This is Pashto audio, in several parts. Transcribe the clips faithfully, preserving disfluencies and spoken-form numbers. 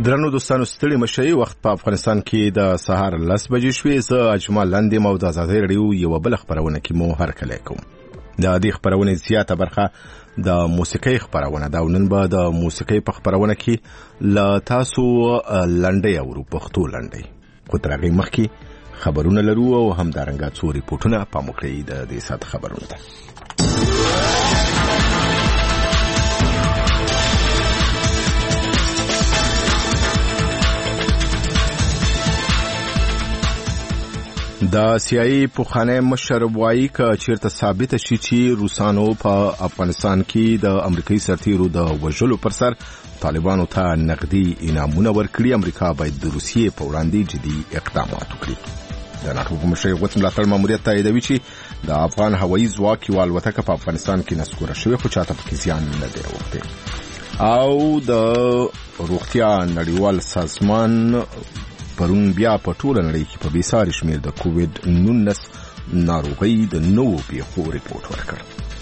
درنو دوستانو ستړي مشي وخت په افغانستان کې د سهار لس بجې شوې. زه اجمل لاندې مو د ازادي رادیو یو بل خبرونه کې مو هرکلی کوم. د دې خبرونه زیاته برخه د موسیقي خبرونه دا نن به د موسیقي په خبرونه کې ل تاسو لنډي او پښتو لنډي خو ترغه مخکې خبرونه لرو او هم دارنګه څو ریپورتونه په مخکې د دې سات خبرونه ده. د سیاسي پوخانه مشر وایي ک چیرته ثابت شي چې روسانو په افغانستان کې د امریکایي سرتیرو د وژلو پر سر طالبانو ته نقدي انعامونه ورکړي، امریکا باید د روسیې په وړاندې جدي اقدامات وکړي. د ناتو په مشر غوښتنه ملاتړ ماموریت تاییدوي چې د افغان هوایي ځواک یو الوتکه په افغانستان کې نسکوره شوې، خو چاته پکې زیان نه دی اوښتی. او د روغتیا نړیوال سازمان پرون بیا په ټوله نړۍ کې په بېساري شمېر د کووډ نولس ناروغۍ د نوو پیښو ریپورټ ورکړ.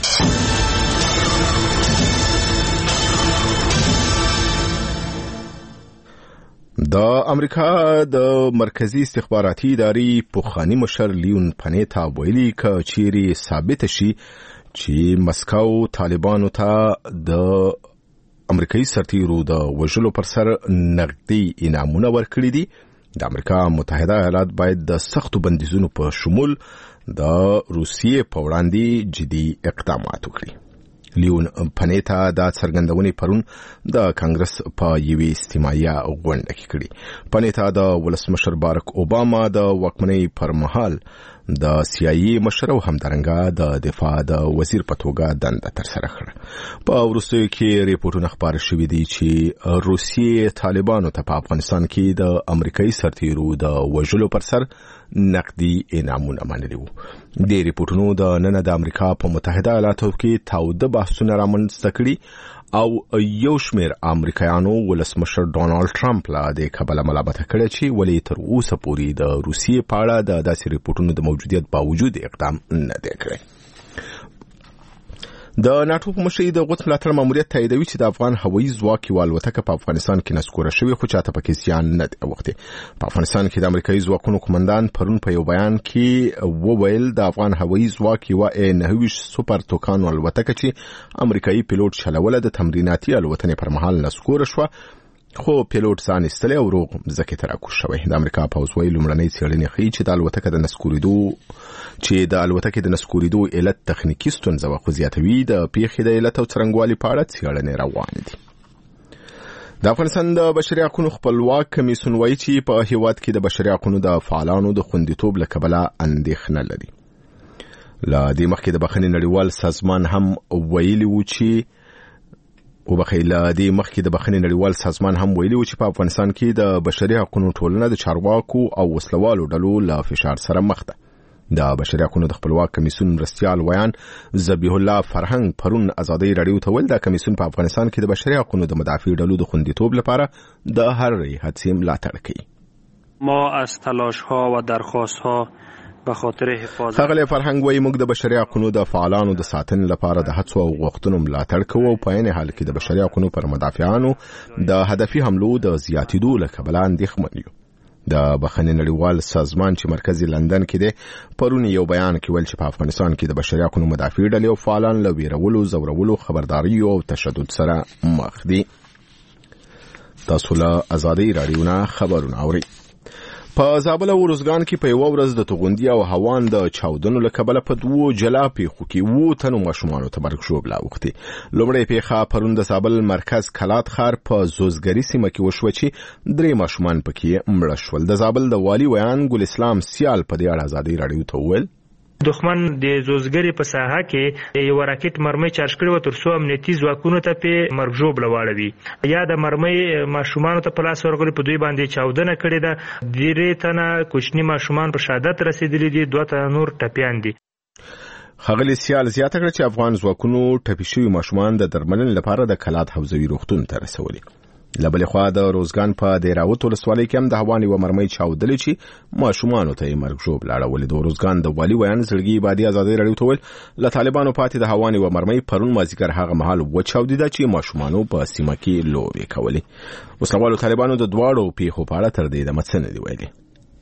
د امریکا د مرکزی استخباراتي ادارې پوخانی مشر لیون پنیتا ویلي ک چیرې ثابت شي چې مسکو طالبانو ته د امریکایي سرتیرو د وژلو پر سر نقدي انعامونه ورکړي دي، د امریکا متحده ایالات باید د سختو بندیزونو په شمول د روسیې په وړاندې جدي اقدامات وکړي. لیون پنیتا د څرګندونې پرون د کانګرس په یوې استماعیه غونډه کې کړې. پنیتا د ولسمشر بارک اوباما د واکمنۍ پر مهال د سیاسي مشر او همدارنګه د دفاع د وزیر په توګه دنده ترسره کړه. په وروستیو کې ریپورتونه خپاره شوي دي چې روسیې طالبانو ته په افغانستان کې د امریکایي سرتیرو د وژلو پر سر نقدي انعامونه منلي وو. د ریپورتونو د نن د امریکا په متحده ایالاتو کې تاوده بحثونه رامنځته کړي او یو شمېر امریکایانو ولسمشر ډونالد ټرمپ له دې کبله ملامت کړی چې ولې تر اوسه پورې د روسیې په اړه د داسې ریپورتونو د موجودیت باوجود اقدام نه دی کړی. د ناتو په مشر د غوښتنې ملاتړ ماموریت تاییدوي چې د افغان هوایي ځواک یو الوتکه په افغانستان کې نسکوره شوې، خو چاته پکې زیان نه دی اوښتی. په افغانستان کې د امریکایي ځواکونو قومندان پرون په یو بیان کې وویل د افغان هوایي ځواک یو نهه ویشت سوپر توکانو الوتکه چې امریکایي پیلوټ چلوله د تمریناتي الوتنې پر مهال نسکوره شوه، خو پیلوټ ځان ایستلی او روغ ځمکې ته راکوز شوی. د امریکا پوځ وایي لومړنۍ څېړنې ښیي چې د الوتکه د نسکورېدو چې د الوتکې د نسکورېدو علت تخنیکي ستونزه وه، خو زیاتوي د پیښې د علت او څرنګوالي په اړه څېړنې روانې دي. د افغانستان د بشري حقونو خپلواک کمیسیون وایي چې په هېواد کې د بشري حقونو د فعالانو د خوندیتوب له کبله اندېښنه لري. له دې مخکې د بخښنې نړیوال سازمان هم ویلي و چې وبخیل د مخکې د بخښنې نړیوال سازمان هم ویلي و چې په افغانستان کې د بشري حقونو ټولنه د چارواکو او وسلوالو ډلو له فشار سره مخ ده. د بشري حقونو د خپلواک کمیسیون مرستیال ویان ذبیح الله فرهنګ پرون ازادي رادیو ته ویل د کمیسیون په افغانستان کې د بشري حقونو د مدافع ډلو د خوندیتوب لپاره د هر هڅې ملاتړ کوي. ما از تلاش‌ها و درخواست‌ها به خاطر حفاظت هغه فرهنګ وایي موږ د بشري حقونو د فعالانو د ساتنې لپاره د هڅو او غوښتنو ملاتړ کوو او په عین حال کې د بشري حقونو پر مدافعانو د هدفي حملو د زیاتېدو له کبله اندېښمن یو. د بخښنې نړیوال سازمان چې مرکز لندن کې دی پرون یو بیان کې ویل چې په افغانستان کې د بشري حقونو مدافع ډلې او فعالان له ویرولو، زورولو، خبرداري او تشدد سره مخ دي. تاسو له ازادي رادیو نه خبرونه اورئ. په زابل او روزګان کې په یو ورځ د توغندي او هوان د چاودنو له کبله په دوو جلا پیښو کې وو تنو ماشومانو ته مرګ ژوبله اوښتې. لومړی پیښه پرون د زابل مرکز کلات ښار په زوزګري سیمه کې وشوه چې درې ماشومان پکې مړه شول. د زابل د والي ویان ګل اسلام سیال په دې اړه ازادي رادیو ته وویل دښمن د زوزګري په ساحه کې یو راکټ مرمۍ چارج کړی و تر څو امنیتي ځواکونو ته په مرګ ژوبله واړوي. یا د مرمۍ ماشومانو ته په لاس ورغلي، په دوی باندې چاودنه کړې ده. درې تنه کوچني ماشومان په شهادت رسېدلي دي، دوه تنه نور ټپیان دي. ښاغلي سیال زیاته کړه چې افغان ځواکونو ټپي شوي ماشومان د درملنې لپاره د کلات حوزوي روغتون ته رسولي. لبل خوا د روزګان په دیراوت ولسوالۍ کې هم د هواني و مرمۍ چاودلې چې ماشومان ته یې مرګ ژوب لاړولې. د روزګان د والي ویان زړګي بادي ازادي رادیو ته ویل له طالبانو پاتې د هواني و مرمۍ پرون مازیګر هغه مهال و چاودیده چې ماشومان په سیمه کې لوبې کولې. وسلوالو طالبانو د دواړو پیښو په اړه تر دې د مڅنه دی ویلي.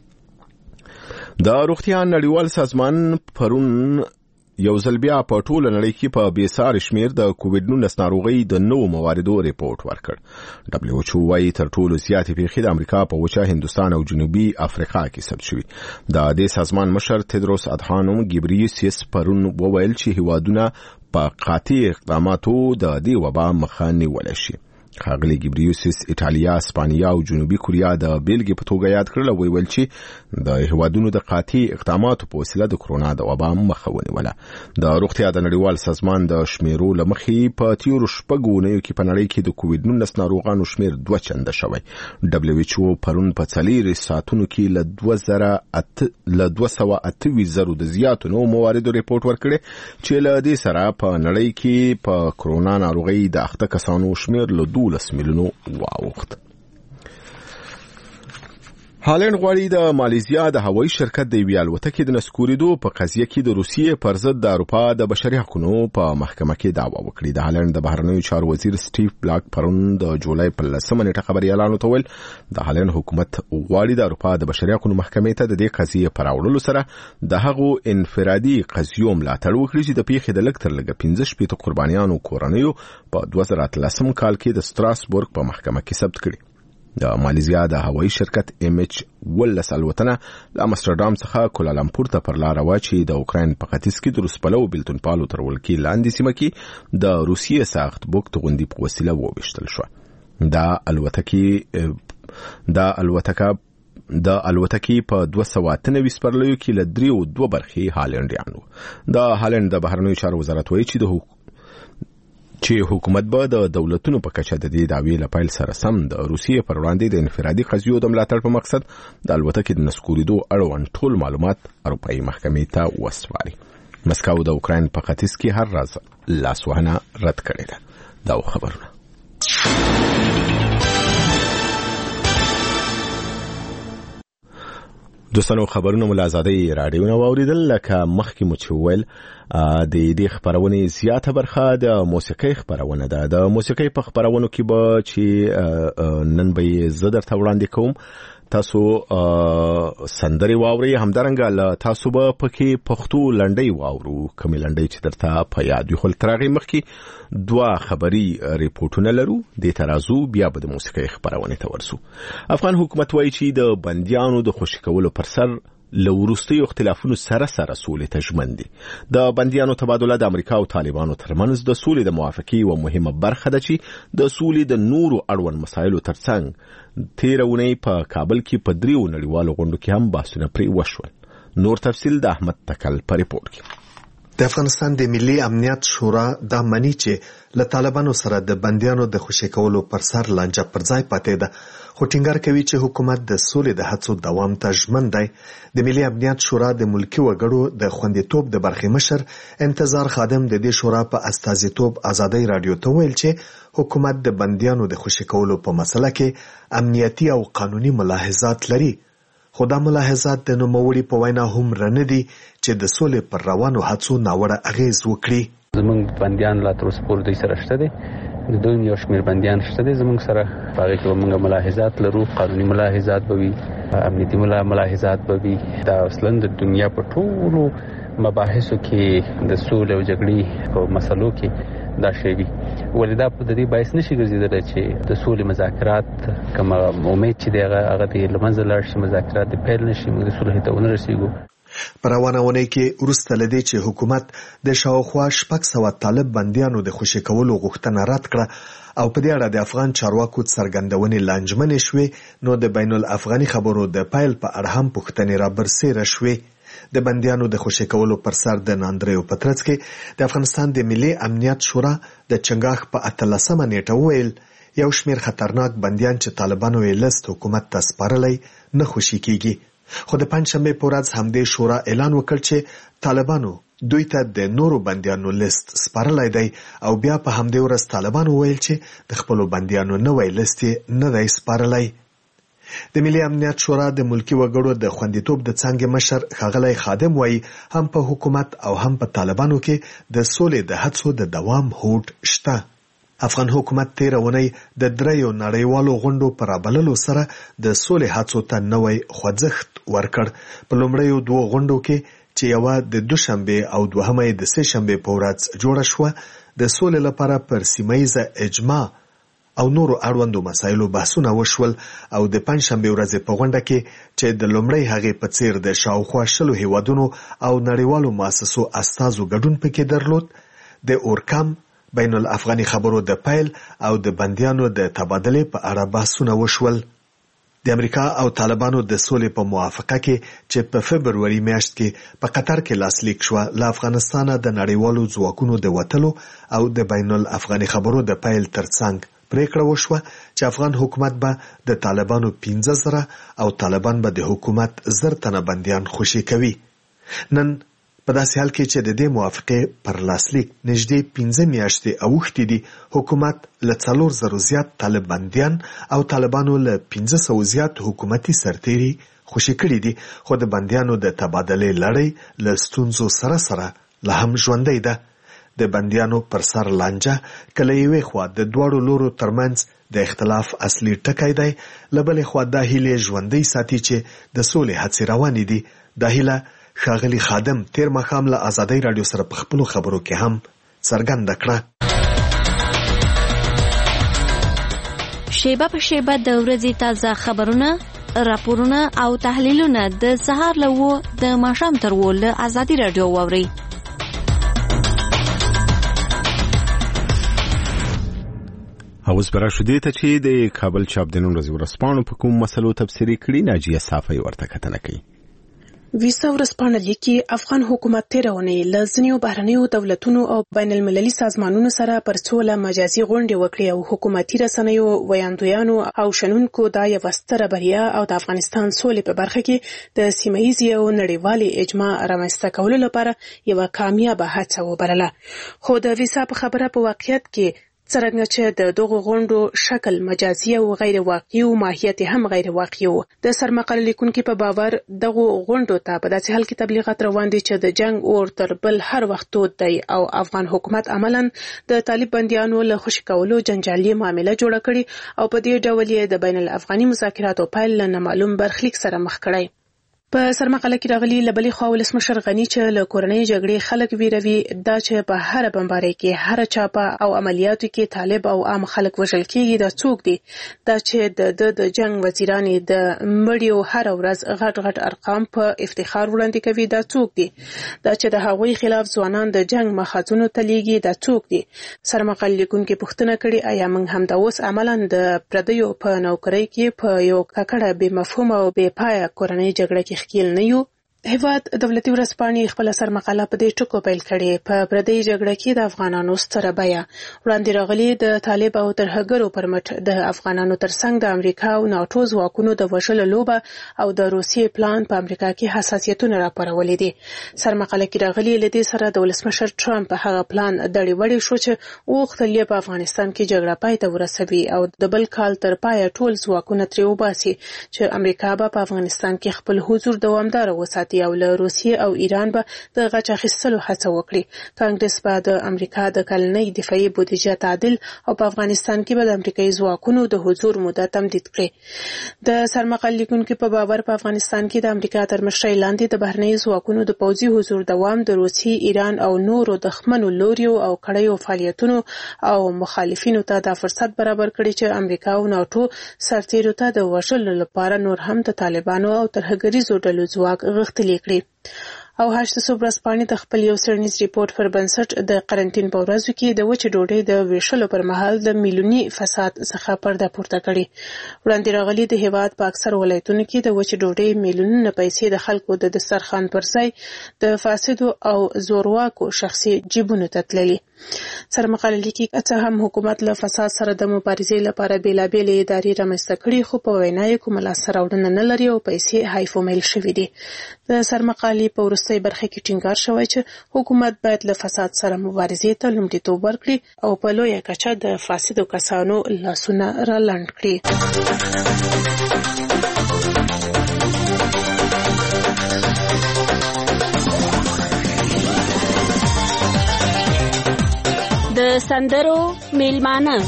د روغتیا نړیوال سازمان پرون یو ځل بیا په ټوله نړۍ کې په بېساري شمېر د کووډ نولس ناروغۍ د نوو مواردو ریپورټ ورکړ. دبليو ایچ او وايي تر ټولو زیاتې پیښې د امریکا په وچه هندوستان او جنوبي افریقا کې ثبت شوي. د دې سازمان مشر تدروس ادحانوم ګبریسیس پرون وویل چې هیوادونه په قاطع اقداماتو د دې وبا مخه نیولی شي. ښاغلي ګبریسیس ایټالیا، اسپانیا او جنوبي کوریا د بیلګې په توګه یاد کړل او ویل چې د هیوادونو د قاطع اقداماتو په وسیله د کرونا د وبا مخه ونیوله. د روغتیا د نړیوال سازمان د شمیرو له مخې په تیرو شپږو اونیو کې په نړۍ کې د کووډ نولس ناروغانو شمیر دوه چنده شوی. دبليو ایچ او پرون په څلور ساعتونو کې له دوه زره له دوه سوه اته ویشت زرو د زیاتو نوو مواردو ریپورټ ورکړی چې له دې سره په نړۍ کې په کرونا ناروغۍ د اخته کسانو شمیر له دولس میلیونو واوښت. هالند غواړي د مالیزیا د هوایي شرکت د یوې الوتکې د نسکورېدو په قضیه کې د روسیې پر ضد د اروپا د بشري حقوقو په محکمه کې دعوا وکړي. د هالند د بهرنیو چارو وزیر سټیف بلاک پرون د جولای په لسمه نیټه خبري اعلان وکړ. د هالند حکومت غواړي د اروپا د بشري حقوقو محکمې ته د دې قضیې پر راوړلو سره د هغو انفرادي قضیو ملاتړ وکړي چې د پیښې د لږ تر لږه پنځه شپېته قربانیانو کورنیو په دوه زره اتلسم کال کې د ستراسبورګ په محکمه کې ثبت کړي. د مالیزیا د هوایي شرکت ام ایچ ولس الوتنه له امستردام څخه کولالمپور ته پر لار وا چې د اوکراین په ختیځ کې د روسپلو بیلتون پالو تر ولکې لاندې سیمه کې د روسیې ساخت بوکت غوندي په وسیله وویشتل شو. د الوتکې د الوتکه د الوتکې په دوه سوه اته نوي سپرلیو کې له دریو دوه برخې هالندیان وو. د هالند د بهرنیو چارو وزارت وایي چې د چې حکومت به د دولتونو په کچه د دې دعوی له پیل سره سم د روسیې پر وړاندې د انفرادي قضیو د ملاتړ په مقصد د الوتکې د نسکورېدو اړوند ټول معلومات اروپایي محکمې ته وسپاري. مسکو د اوکراین په ختیځ کې هر راز لاسوهنه رد کړې ده. دا خبرونه دوستانو خبرونه مو له آزادۍ راډیو نه واوریدل. لکه مخکې مو چې وویل د دې خبرونې زیاته برخه د موسیقۍ خبرونه ده. د موسیقۍ په خبرونو کې به چې نن به زه درته وړاندې کوم تاسو سندري واوري، همدارنګه له تاسو به پکې پښتو لنډۍ واورو کومې لنډۍ چې درته په یاد وي. خو تر هغې مخکې دوه خبري ریپورټونه لرو. د ترازو بیا به د موسیقۍ خبرونې ته ورسو. افغان حکومت وایي چې د بندیانو د خوشي کولو پر سر له وروستیو اختلافونو سره سره سولې ته ژمن دي. د بندیانو تبادله د امریکا او طالبانو ترمنځ د سولې د موافقې یوه مهمه برخه ده چې د سولې د نورو اړوند مسایلو ترڅنګ تېره اونۍ په کابل کې په دریو نړیوالو غونډو کې هم بحثونه پرې وشول. نور تفصیل د احمد تکل په ریپورټ کې. د افغانستان د ملي امنیت شورا دا مني چې له طالبانو سره د بندیانو د خوشي کولو پر سر لانجه پر ځای پاتې ده، خو ټینګار کوي چې حکومت د سولې د هڅو دوام ته ژمن دی. د ملي امنیت شورا د ملکی وګړو د خوندیتوب د برخې مشر انتظار خادم د دې شورا په استازیتوب آزادۍ رادیو ته ویل چې حکومت د بندیانو د خوشي کولو په مسله کې امنیتي او قانوني ملاحظات لري، خو دا ملاحظات د نوموړي په وینا هم رانه دي چې د سولې پر روانو هڅو ناوړه اغیز وکړي. زمونږ بندیان لا تر اوسه پورې دوی سره شته دي، د دوی یو شمېر بندیان شته دي زمونږ سره. په هغې کې به موږ ملاحظات لرو، قانوني ملاحظات به وي، امنیتي ملاحظات به وي. دا اصلا د دنیا په ټولو مباحثو کې د سولې او جګړې په مسلو کې دا شی وي. ولې دا په دې باعث نشي ګرځېدلی چې د سولې مذاکرات کوم امید چې دی هغه د له منځه لاړ شي، مذاکرات د پیل نشي، موږ د صلح ته ونه رسېږو. په روانه اونۍ کې وروسته له دې چې حکومت د شاوخوا شپږ سوه طالب بندیانو د خوشي کولو غوښتنه رد کړه او په دې اړه د افغان چارواکو څرګندونې لانجمنې شوې، نو د بین الافغاني خبرو د پیل په اړه هم پوښتنې را برسېره شوې. د بندیانو د خوشي کولو پر سر د ناندریو پترڅ کې د افغانستان د ملي امنیت شورا د چنګاښ په اتلسمه نیټه وویل یو شمېر خطرناک بندیان چې طالبانو یې لست حکومت ته سپارلی نه خوشي کیږي. خو د پنځشنبه په ورځ همدې شورا اعلان وکړ چې طالبانو دوی ته د نورو بندیانو لیست سپارلای دی او بیا په همدې ورځ طالبانو ویل چې د خپلو بندیانو نوی لیست نه دی سپارلی. د ملي امنیت شورا د ملکی وګړو د خوندیتوب د څنګه مشر ښاغلی خادم وایي هم په حکومت او هم په طالبانو کې د سولې د هڅو د دوام هوډ شته. افغان حکومت تیر اونۍ د دریو نړیوالو غونډو پر رابللو سره د سولې هڅو ته نوی خوځښت ورکړ. په لومړیو دوه غونډو کې چې یوه د دوشنبه او دوهمه د سه شنبه په ورځ جوړه شوه د سولې لپاره پر سیمه‌ییزه اجماع او نورو اړوندو مسایلو بحثونه وشول او د پنځشنبه ورځې په غونډه کې چې د لومړۍ هغې په څیر د شاوخوا شلو هیوادونو او نړیوالو مؤسسو استازو ګډون پکې درلود، د اورکام بین الافغاني خبرو د پیل او د بندیانو د تبادلې په اړه بحثونه وشول. د امریکا او طالبانو د سولې په موافقه کې چې په فبروري میاشت کې په قطر کې لاسلیک شوه له افغانستانه د نړیوالو ځواکونو د وتلو او د بین الافغاني خبرو د پیل ترڅنګ پریکړه وشوه چې افغان حکومت به د طالبانو پنځه زره او طالبان به د حکومت زر تنه بندیان خوشي کوي. نن په داسې حال کې چې د دې موافقې پر لاسلیک نږدې پنځه میاشتې اوښتې دي، حکومت له څلور زرو زیات طالب بندیان او طالبانو له پنځه سوو زیات حکومتي سرتیري خوشي کړي دي، خو د بندیانو د تبادلې لړۍ له ستونزو سره سره لا هم ژوندۍ ده. د بندیانو پر سر لانجه کله یوې خوا د دواړو لورو ترمنځ د اختلاف اصلي ټکی دی، له بلې خوا دا هیلې ژوندۍ ساتي چې د سولې هڅې روانې دي. دا هیله ښاغلي خادم تیر ماښام له ازادۍ راډیو سره په خپلو خبرو کې هم څرګنده کړه. شیبه په شیبه د ورځې تازه خبرونه، راپورونه او تحلیلونه د سهار له اوو د ماښام تر اوو له ازادۍ راډیو واورئ. اوس به راشو دې ته چې د کابل چاپ د نن ورځې ورځپاڼو په کوم مسلو تبصرې کړي. ناجیه صافی ورته کتنه کوي. ویسا ورځپاڼه لیکي افغان حکومت تېره اونۍ له ځینو بهرنیو دولتونو او بین المللي سازمانونو سره پر څو له مجازي غونډې وکړې او حکومتي رسنیو، ویاندویانو او شنونکو دا یوه ستره بریا او د افغانستان سولې په برخه کې د سیمه ییزې او نړیوالې اجماع رامنځته کولو لپاره یوه کامیابه هڅه وبلله. خو د ویسا په خبره په واقعیت کې څرنګه چې د دغو غونډو شکل مجازي او غیر واقعي او ماهیت هم غیر واقعي و. د سرمقاله لیکونکي په باور دغو غونډو ته په داسې حال کې تبلیغات روان دي چې د جنگ اور تر بل هر وخت تود دی او افغان حکومت عملاً د طالب بندیانو له خوشي کولو جنجالي معامله جوړه کړي او په دې ډول یې د بین الافغاني مذاکراتو پیل له نامعلوم برخلیک سره مخ کړی. په سرمقاله کې راغلي له بلې خوا ولسمشر غني چې له کورنۍ جګړې خلک ویروي، دا چې په هره بمبارۍ کې، هره چاپه او عملیاتو کې طالب او عام خلک وژل کېږي، دا څوک دی؟ دا چې د د د جنگ وزیرانې د مړیو هره ورځ غټ غټ ارقام په افتخار وړاندې کوي، دا څوک دی؟ دا چې د هغوی خلاف ځوانان د جنگ مخازونو ته لیږي، دا څوک دی؟ سرمقاله لیکونکي پوښتنه کړې آیا موږ همدا اوس عملاً د پردیو په نوکرۍ کې په یو ککړه بې مفهومه او بې پایه کورنۍ جګړه کې خکیل نه یو؟ هیواد دولتي ورځپاڼې خپله سرمقاله په دې ټکو پیل کړې. په پردۍ جګړه کې د افغانانو ستره بیه وړاندې راغلي د طالب او ترهګرو پر مټ د افغانانو ترڅنګ د امریکا او ناټو ځواکونو د وژلو لوبه او د روسیې پلان په امریکا کې حساسیتونه راپارولي دي. سرمقاله کې راغلي له دې سره د ولسمشر ټرمپ په هغه پلان دړې وړې شو چې وغوښتل یې په افغانستان کې جګړه پای ته ورسوي او د بل کال تر پایه ټول ځواکونه ترې وباسي چې امریکا به په افغانستان کې خپل حضور دوامداره وساتي او له روسیې او ایران به د غچ اخیستلو هڅه وکړي. کانګرس به د امریکا د کلنۍ دفاعي بودیجه تعدیل او په افغانستان کې به د امریکایي ځواکونو د حضور موده تمدید کړي. د سرمقاله لیکونکي په باور په افغانستان کې د امریکا تر مشرۍ لاندې د بهرنیو ځواکونو د پوځي حضور دوام د روسیې، ایران او نورو دښمنو لوریو او کړیو فعالیتونو او مخالفینو ته دا فرصت برابر کړي چې امریکا او ناټو سرتیرو ته د وژلو لپاره نور هم د طالبانو او ترهګریزو ډلو ځواک غښتلی کړي. او هشت صوب ورځپاڼې د خپل یو څېړنیز ریپورت پر بنسټ د قرنټین په ورځو کې د وچې ډوډۍ د ویشلو پر مهال د میلیوني فساد څخه پرده پورته کړي. وړاندې راغلي د هیواد په اکثر ولایتونو کې د وچې ډوډۍ میلیونونه پیسې د خلکو د دسترخوان پر ځای د فاسدو او زورواکو شخصي جیبونو ته تللي. سرمقاله لیکي چې هم حکومت له فساد سره د مبارزې لپاره بیلابېلې ادارې رامنځته کړي خو په وینا یې کومه لاسته راوړنه نه لري او پیسې هایفومیل شوي دي. د سرمقالې په وروستۍ برخه کې ټینګار شوی چې حکومت باید له فساد سره مبارزې ته لومړیتوب ورکړي او په لویه کچه د فاسدو کسانو لاسونه رالنډ کړي. د سندرو میلمانه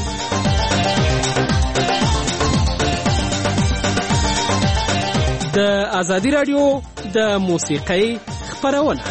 د ازادي رادیو د موسیقۍ خبرونه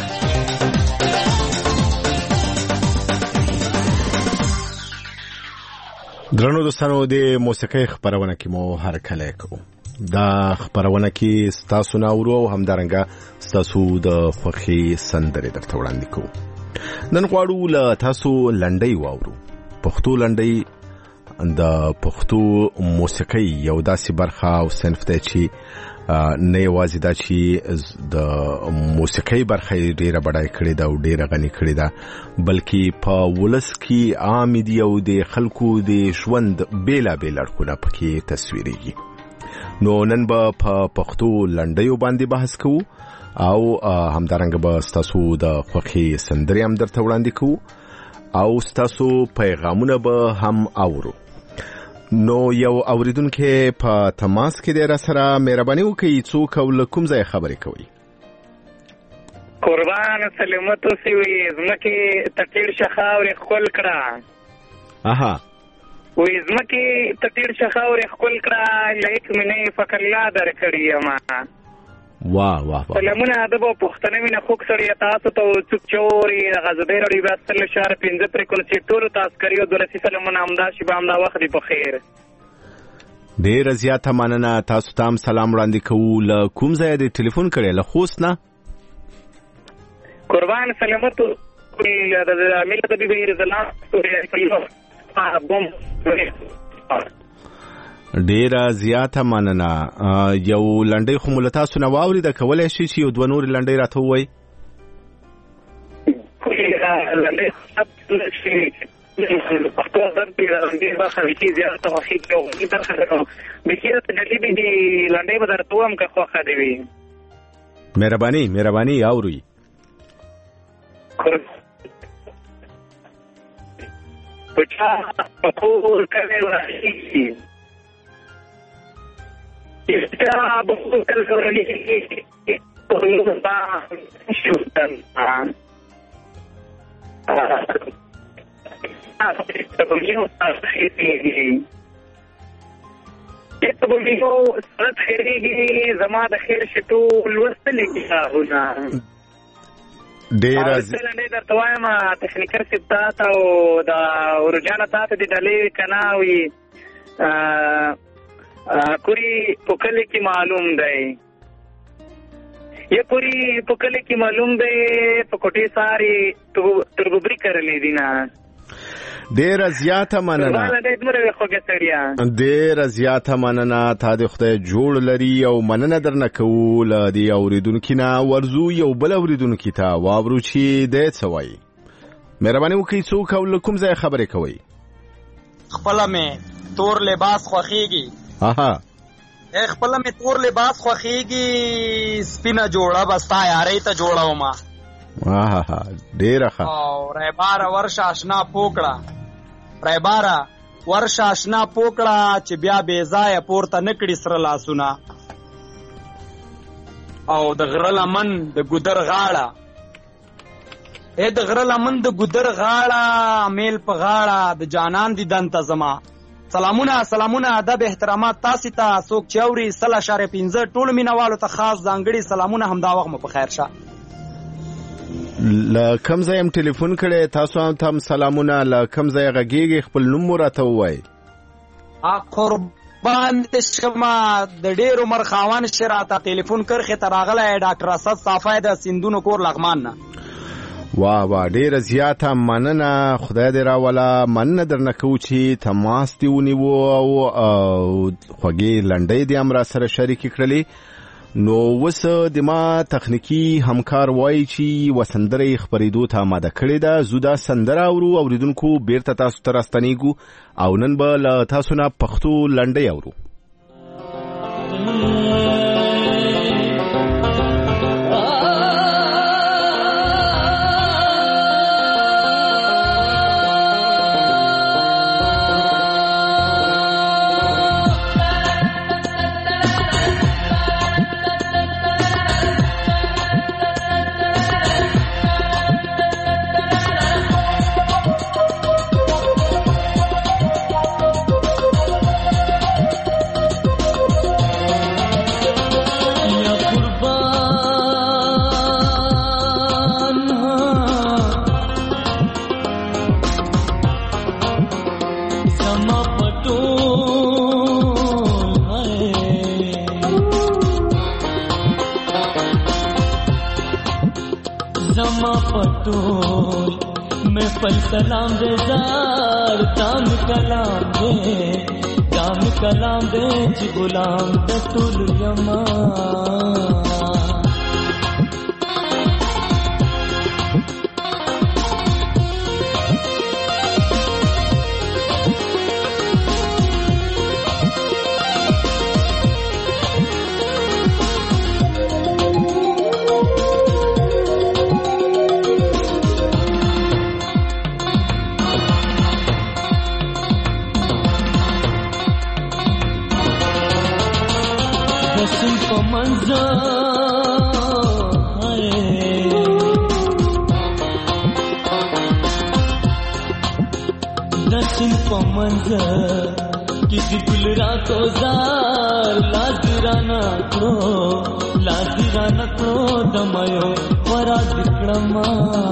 درنو دوستانو د موسیقۍ خبرونه کې مو هر کله کوو دا خبرونه کې ستاسو ناورو او همدارنګه ستاسو د خوخي سندرې درته وړاندې کوو. نن غواړو له تاسو لنډۍ واورو. پښتو لنډۍ د پښتو موسیقۍ یو داسې برخه او صنف دی چې نه یوازې دا چې د موسیقۍ برخه ډیره بډای کړې ده او ډیره غني کړې ده بلکې په ولس کې عام دي او د خلکو د ژوند بیلابېل اړخونه پکې تصویرېږي. نو نن به په پښتو لنډیو باندې بحث کوو او همدارنګه به ستاسو د خوښي سندرې هم درته وړاندې کوو او ستاسو پیغامونه به هم اورو. نو یو اوریدونکو په تماس کې دی را سره مهرباني وکړئ څوک او له کوم ځای خبرې کوي؟ قربان سلامت اوسئ زمکه تټیر شخاورې خپل کړه. اها وې زمکه تټیر شخاورې خپل کړه لیک مې فکر لا درکړی ما. واه واه سلامونه ادب او پښتنه مینه خوک سړی تاسو ته څوک چوري غزبې رړي واسل شهر پنځه پر کول چې ټول تاسو کړیو درسي سلامونه امدا شي به امدا وخت په خیر. ډیر زیاته مننه. تاسو ته سلام وړاندې کوو. له کوم ځای د ټلیفون کړی؟ له خوست نه. قربان سلامت د ملت د بیره د لاس بوم ډیر زیاته مننه. یو لنډۍ خو مول تاسو نه واوري د کولای شي چې یو دوه نور لنډۍ راته وای. پښتو درته لنډۍ برخه وی چې زیاته خوښي کوي برخه درو بخیره تجربه دي لنډۍ به درته وم که خوښه دی وي. مهرباني مهرباني اوري. پچا پکور کوي ورشي Está buscando el religión por un pan chutan ah ah esto conmigo está خيري esto conmigo صارت خيري زما د خیر شتو لوستل کتابونه ډیر از نه درته وایم تخنیکر سپتا او د ورجانه تاسو د دلې کناوي کوری پوکلی کی معلوم دی یہ کوری پوکلی کی معلوم دی پکوټي ساری ترببري کړلې دي نه. ډیر زیاته مننه. ډیر زیاته مننه. تا د خدای جوړ لري او مننه درنه کوو. له دې اوریدونکو نه ورزو یو بل اوریدونکو ته واورو چې د څه وایي. مهرباني وکړئ څوک او له کوم ځای خبرې کوي؟ خپل مې تور لباس خوخيږي. اها خپل مې تور لباس خوخيږي سپینه جوړه بستا یاري ته جوړاو ما. اها ډیر ښه. او ربار ورشه آشنا پوکړه ربار ورشه آشنا پوکړه چې بیا بې ځای پورته نکړي سره لاسونه او د غره لمن د ګودر غاړه اې د غره لمن د ګودر غاړه میل په غاړه د جانان دي دنته زما. سلامونه سلامونه ادب احترامات تاسو ته څوک چوري سلا شهر پنځه ټول مینوالو ته خاص ځانګړي سلامونه همدا وخت مو په خیر شه. ل کوم ځای هم ټلیفون کړي تاسو هم سلامونه. ل کوم ځای غږیږي خپل نوم راته وای. ا قربان دې شمه د ډېر عمر خاوان شراته ټلیفون کرخه تراغله ډاکټر اسد صافای د سندونو کور لغمان نه. واه واه ډیر زیاته مننه. خدای دې راولا مننه درنه کوو چې تماس دی ونیو او خوږی لنډۍ دې هم را سره شریک کړلې. نو وس د ما تخنیکی همکار وای چې وسندره خبرېدو ته آماده کړې ده. زودا سندره اورو اوریدونکو بیرته تاسو ته راستنیږو او نن به له تاسو نه پښتو لنډۍ اورو. सलाम दे जार दाम कलाम दे दाम कलाम दे जी गुलाम दे तुल यमा किसी गुलरा को जार लाजिराना को लाजिराना को दमयो वरा दिक्रमा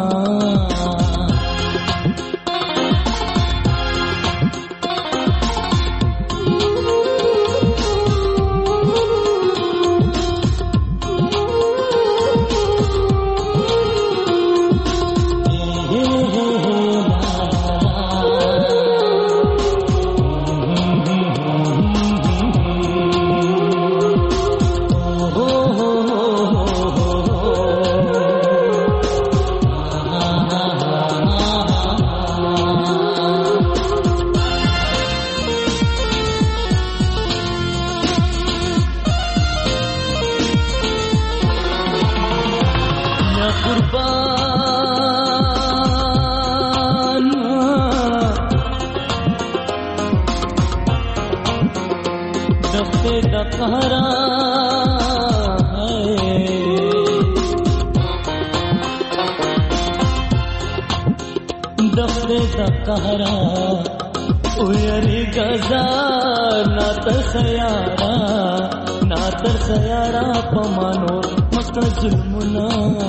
कहरा उयरी गजार ना तरसयारा ना तरसयारा पमानो मक जुल्मुना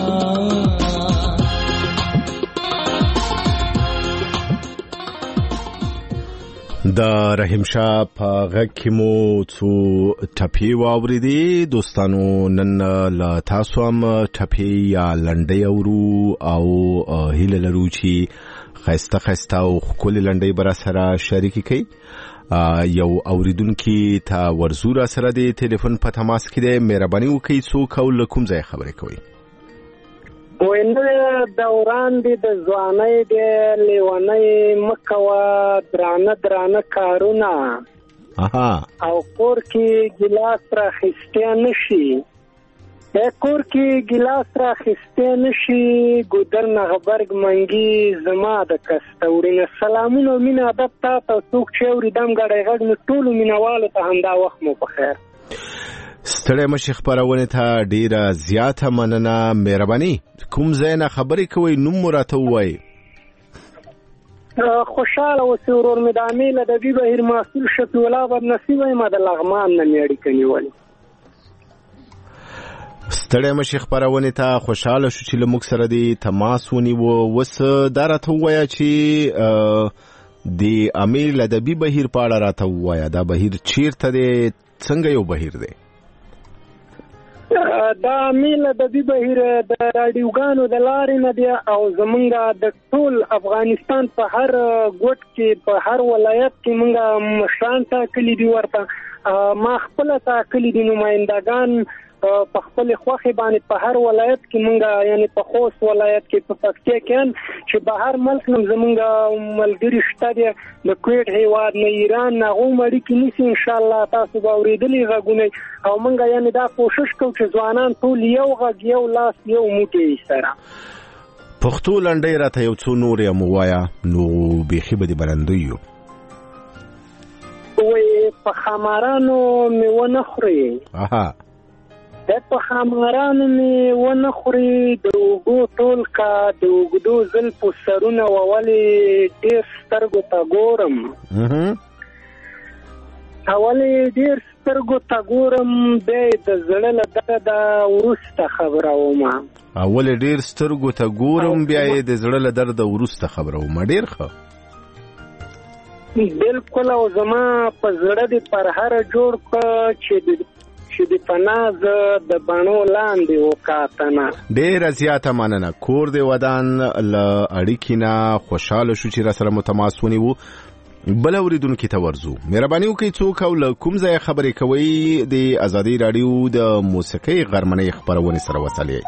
د رحیم شاه په غږ کې مو څو ټپې واورېدې. دوستانو نن له تاسو هم ټپې یا لنډۍ اورو او هیله لرو چې خسته خسته او ښکلې لنډۍ به راسره شریکې کړئ. یو اوریدونکي ته ورزو راسره د ټلیفون په تماس کې دی. مهرباني وکړئ څوک او له کوم ځای خبرې کوئ؟ وینه دوران دی د ځوانۍ دی لیونۍ مکوه درانه درانه کارونه او کور کې ګیلاس راخیستی نشي کور کې ګیلاس راخیستی نشي ګودر نغبرګ منګي زما د کستورینه. سلامونه او مینه ادب تا ته څوک چې اوري دم ګډی غږ نو ټولو مینهوالو ته همدا وخت مو په خیر. ستړی مشي خپرونې ته ډیره زیاته مننه. مهرباني کوم ځای نه خبرې کوئ؟ نوم مو راته ووایئ. خوشحاله اوسئ ورور مې د امې له ادبي بهیر محصول شفیع الله بدنصیب یم د لغمان نه مې اړیکه نیولې. ستړی مشي خپرونې ته خوشحاله شو چې له موږ سره دې تماس ونیوه. اوس دا راته ووایه چې د امې له ادبي بهیر په اړه راته ووایه. دا بهیر چیرته دی؟ څنګه یو بهیر دی؟ دا میل د دې بهیر د رادیوګانو د لارې نه دی او زمونږ د ټول افغانستان په هر ګوټ کې په هر ولایت کې مونږ مشران ټاکلي دي. ورته ما خپل ټاکلي دي نمائندگان په خپل خوخي باندې په هر ولایت کې مونږه یعنی په خوست ولایت کې په پکتیا کې چې بهر ملک نم زمونږه ملګری شته دي د کویت هیواد نه ایران نه غومړي کې نسی ان شاء الله تاسو به اوریدلی غوونه او مونږه یعنی دا کوشش کوو چې ځوانان ټول یو غږ یو لاس یو موټی سره پښتو لنډۍ راته یو څو نور یې موایا نو بیخي به دې بلندیو وې په خمارانو مې ونه خوري اها د په خمارانو مې ونه خوري د وګو ټول کا د وګدو زل په سرونه وولې ډېر سترګو ته ګورم اولې ډېر سترګو ته ګورم بیا د زړه له درده وروسته خبره ومه اولې ډېر سترګو ته ګورم بیا یې د زړه له درده وروسته خبره ومه ډېر ښه بالکل او زما په زړه دې پر هر جوړ کړه چې چې د پناز د بڼو لاندې وکاتنه ډېره زیاته مننه کور دې ودان له اړیکې نه خوشحاله شو چې را سره متماس ونیو بل اوریدونکي ته ورځو مهرباني وکړئ څوک او له کوم ځایه خبرې کوئ د ازادي راډیو د موسیقۍ غرمنۍ خپرونې سره وصلې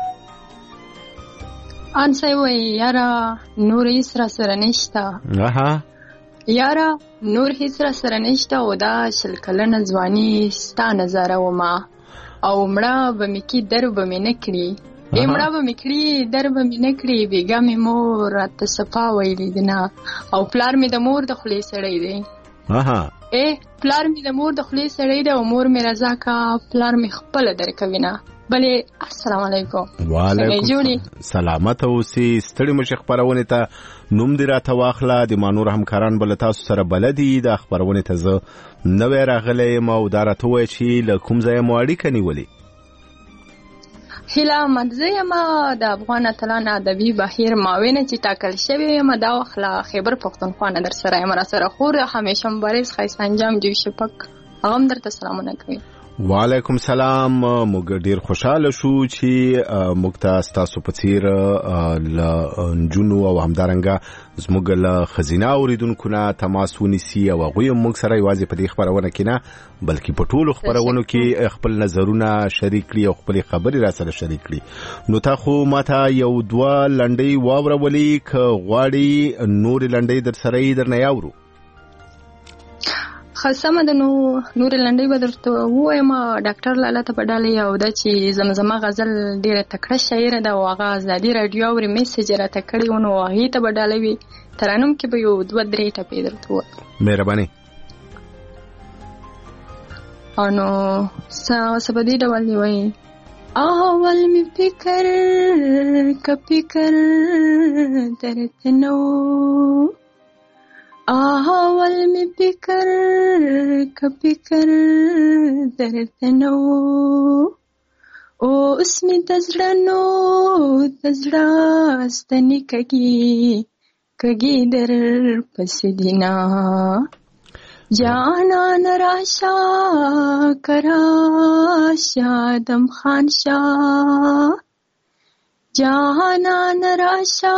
ان څه وایي یاره نور هیڅ را سره نشته اها یاره نور هیڅ را سره نشته او دا شل کلنه ځواني ستا نظاره وما او مړه به مې کې در به مې نه کړي ای مړه به مې کړي در به مې نه کړي بېګا مې مور راته صفا ویلي دي نه او پلار مې د مور د خولې سړی دی اها ای پلار مې د مور د خولې سړی دی او مور مې رضا کا پلار مې خپله درکوي نه بلې السلام علیکم وعلیکم سلامت اوسئ ستړي مشي خپرونې ته نوم دې راته واخله د ما نور همکاران به له تاسو سره بلدي دا خپرونې ته زه نوی راغلی یم او دا راته ووایه چې له کوم ځایه مو اړیکه نیولې هیله احمد زه یم د افغان اتلان ادبي بهیر معاونه چې ټاکل شوی یم دا وخت له خیبر پښتونخوا نه در سره یم را سره خور همیشه مبارز ښایسته انجام جوی شپک هغه هم درته سلامونه کوي وعلیکم سلام موږ ډیر خوشاله شو چې موږ ته ستاسو په څیر له نجونو او همدارنګه زموږ له ښځینه اوریدونکو نه تماس ونیسي او هغوی هم موږ سره یوازې په دې خپرونه کې نه بلکې په ټولو خپرونو کې خپل نظرونه شریک کړي او خپلې خبرې را سره شریک کړي نو تا خو ماته یو دوه لنډۍ واورولې که غواړي نورې لنډۍ در سره یې درنه یاورو خاصه د نو نور لنډۍ به درته ووایم ډاکټر لالا ته په ډاله یو ده چې زمزمه غزل ډېره تکړه شاعره ده او هغه ازادي راډیو اوري میسج راته کړی و نو هغې ته به ډاله وي ترانم کې به یو دوه درې ټپې درته ووایم مهرباني او نو څه په دې ډول دی وایي اول می فکر که فکر درته نو اول می فکر که فکر درته نو اوس می د زړه نو د زړه ستنې کږي کږي در پسې دي نه جانان راشه که راشه دم خان شاه جانان راشا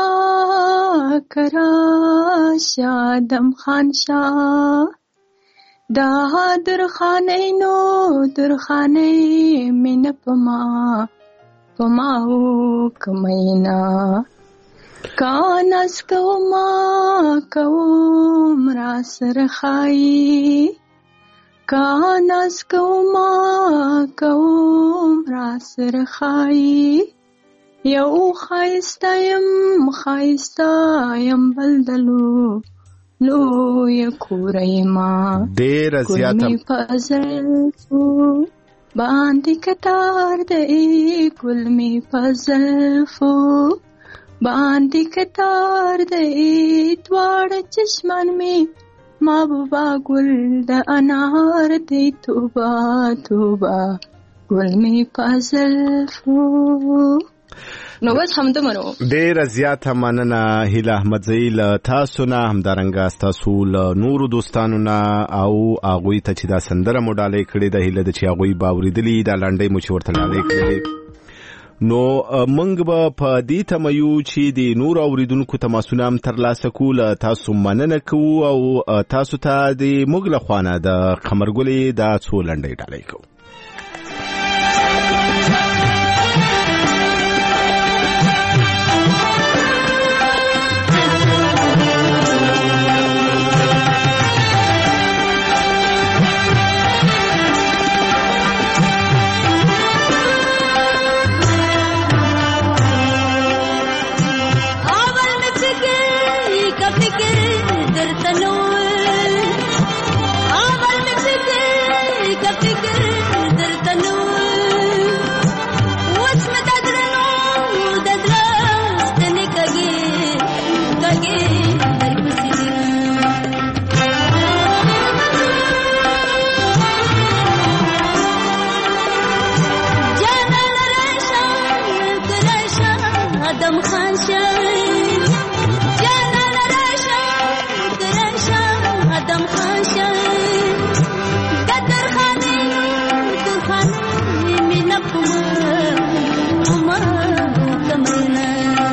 کراشا دم خان شاه دا درخانه نو درخانه من پما پما او کمینا کانس کوما کوم را سرخای کانس کوما کوم را سرخای یو خایسته یم خایسته یم بلدلو لو یکوری ما ډېره زیاته ګل مې په زلفو باندې کتار دی ګل مې په زلفو باندې کتار دی دواړه چشمان مې محبوبه ګل د انار دی توبه توبه ګل مې په زلفو نو بس همدمرو ډېره زیاته مننه هیله احمدزۍ له تاسو نه همدارنګه ستاسو له نورو دوستانو نه او هغوی ته چې دا سندره مو ډالۍ کړې ده هیله ده چې هغوی به اورېدلي دا لنډۍ مو چې ورته ډالۍ کړې نو موږ به په دې تمه یو چې د نورو اورېدونکو تماسونه هم ترلاسه کړو له تاسو مننه کوو او تاسو ته د موږ له خوا نه د قمرګلې دا څو لنډۍ ډالۍ کوو ادم خان شای جانان راشه درشه ادم خان شای قدر خانه تو خانه مینا پما کمنا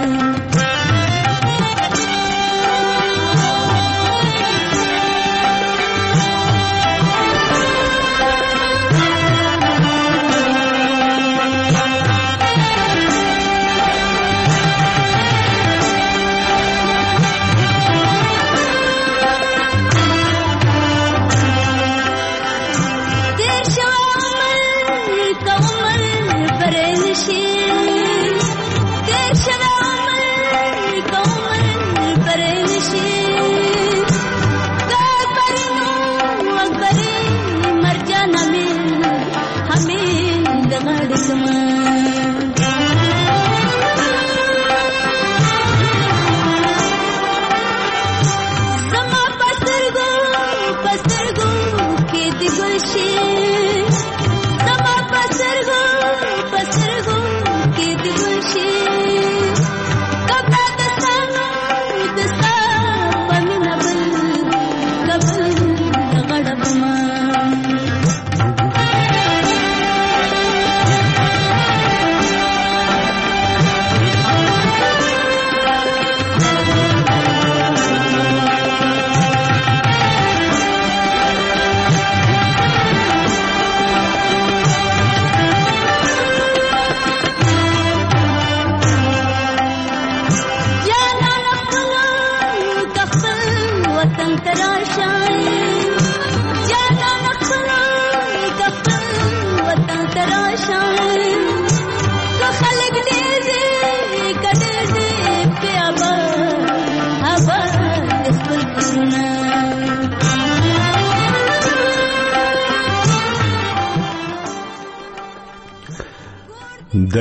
د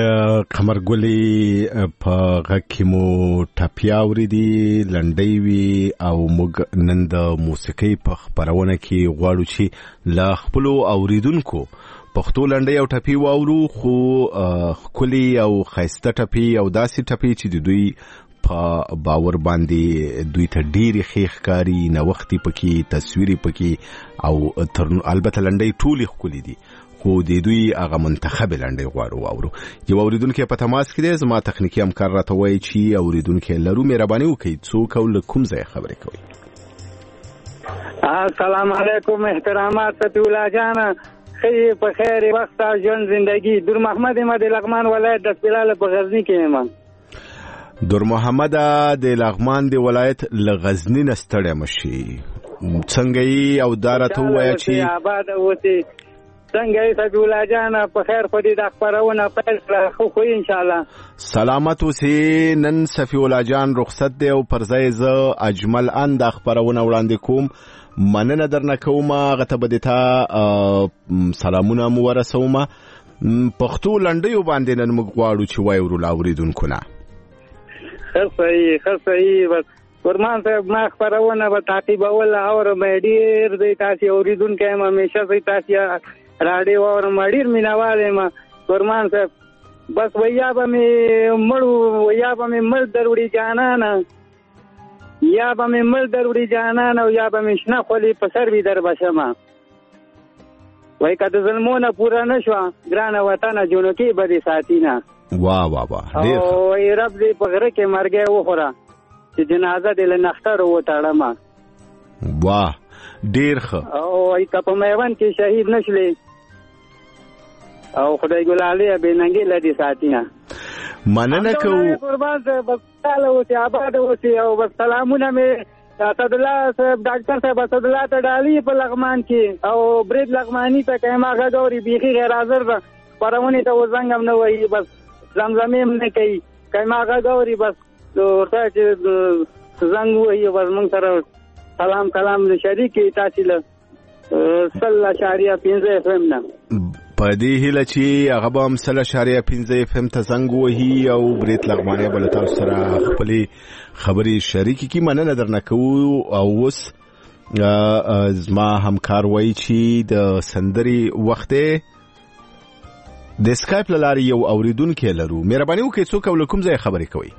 قمرګلې په غږ کې مو ټپیا اورېدي لنډۍ وي او موږ نن د موسیقۍ په خپرونه کې غواړو چې له خپلو اوریدونکو پښتو لنډۍ او ټپې واورو خو ښکلي او ښایسته ټپې او داسې ټپې چې د دوی په باور باندې دوی ته ډېرې ښې ښکاري نوښتې پکې تصویرې پکې او البته لنډۍ ټولې ښکلي دي خو د دوی هغه منتخب لنډۍ غواړو واورو. یو اوریدونکی په تماس کې دی زما تخنیکي همکار راته وایي چې اوریدونکی لرو مهرباني وکړئ څوک او له کوم ځای خبرې کوي. السلام علیکم احترامات صفی الله جان خیر په خیر وخت او ژوند زندگی دور محمد احمد لغمان ولایت د سپیلال په غزنی کې یم. دور محمد د لغمان د ولایت له غزنی نه ستړی مشي څنګه یې او دا راته ووایه چې آباد اوسئ څنګه یې صفی الله جان په خیر خو دې د خپرونه پیل کړه خو خو ان شاء الله سلامت اوسئ. نن صفی الله جان رخصت دی او پر ځای زه اجمل ان د خپرونه وړاندې کوم. مننه درنه کوم هغه ته به د تا سلامونه مو ورسوم. پښتو لنډیو باندې نن موږ غواړو چې وایو ورو اوریدونکو نه ښه صحیح ښه صحیح بس ورمان صاحب ما خپرونه به تعقیبول اورم ډېر دی تاسې اوریدونکی یم همیشه زه تاسې راډیو اورم ډېر مینهوال یم ورمان صاحب. بس ویا به مې مړو ویا به مې مړ در وړي جانانه یا به مې مړ در وړي جانانه او یا به مې شنه خولې په سر وي در بشمه وایي که د ظلمونه پوره نه شوه ګرانه وطنه جنکۍ به دې ساتي نه. واه واه واه او وایي رب دې په غره کې مرګی وخوره چې جنازه دې له نخترو وتړمه. واه ډېر ښه. او وایي که په میوند کې شهید نه شلې او خدای ګلالۍ بې ننګې له دې ساتي نه. مننه کوو قربان صاحب بس خوشحاله اوسئ آباد اوسئ او بس سلامونه مې اسدالله صاحب ډاکټر صاحب اسدالله ته ډالي په لغمان کې او برید لغماني ته که ما غږ اوري بیخي غیر حاضر ده خپرونې ته وزنګ هم نه وایي بس زمزمې هم نه کوي که ما غږ اوري بس ورته چې زنګ ووایي بس موږ سره سلام کلام شریک کړي تاسې له سل اشاریه پنځه اف ام نه په دې هیله چې هغه به هم سل اشاریه پنځه اف ام ته زنګ ووهي او برید لغمانی به له تاسو سره خپلې خبرې شریکې کړي. مننه درنه کوو. او اوس زما همکار وایي چې د سندرې وخت دی د اسکایپ لاري یو اوریدونکو لرو. مهرباني وکړئ څوک او کوم ځای خبرې کوي؟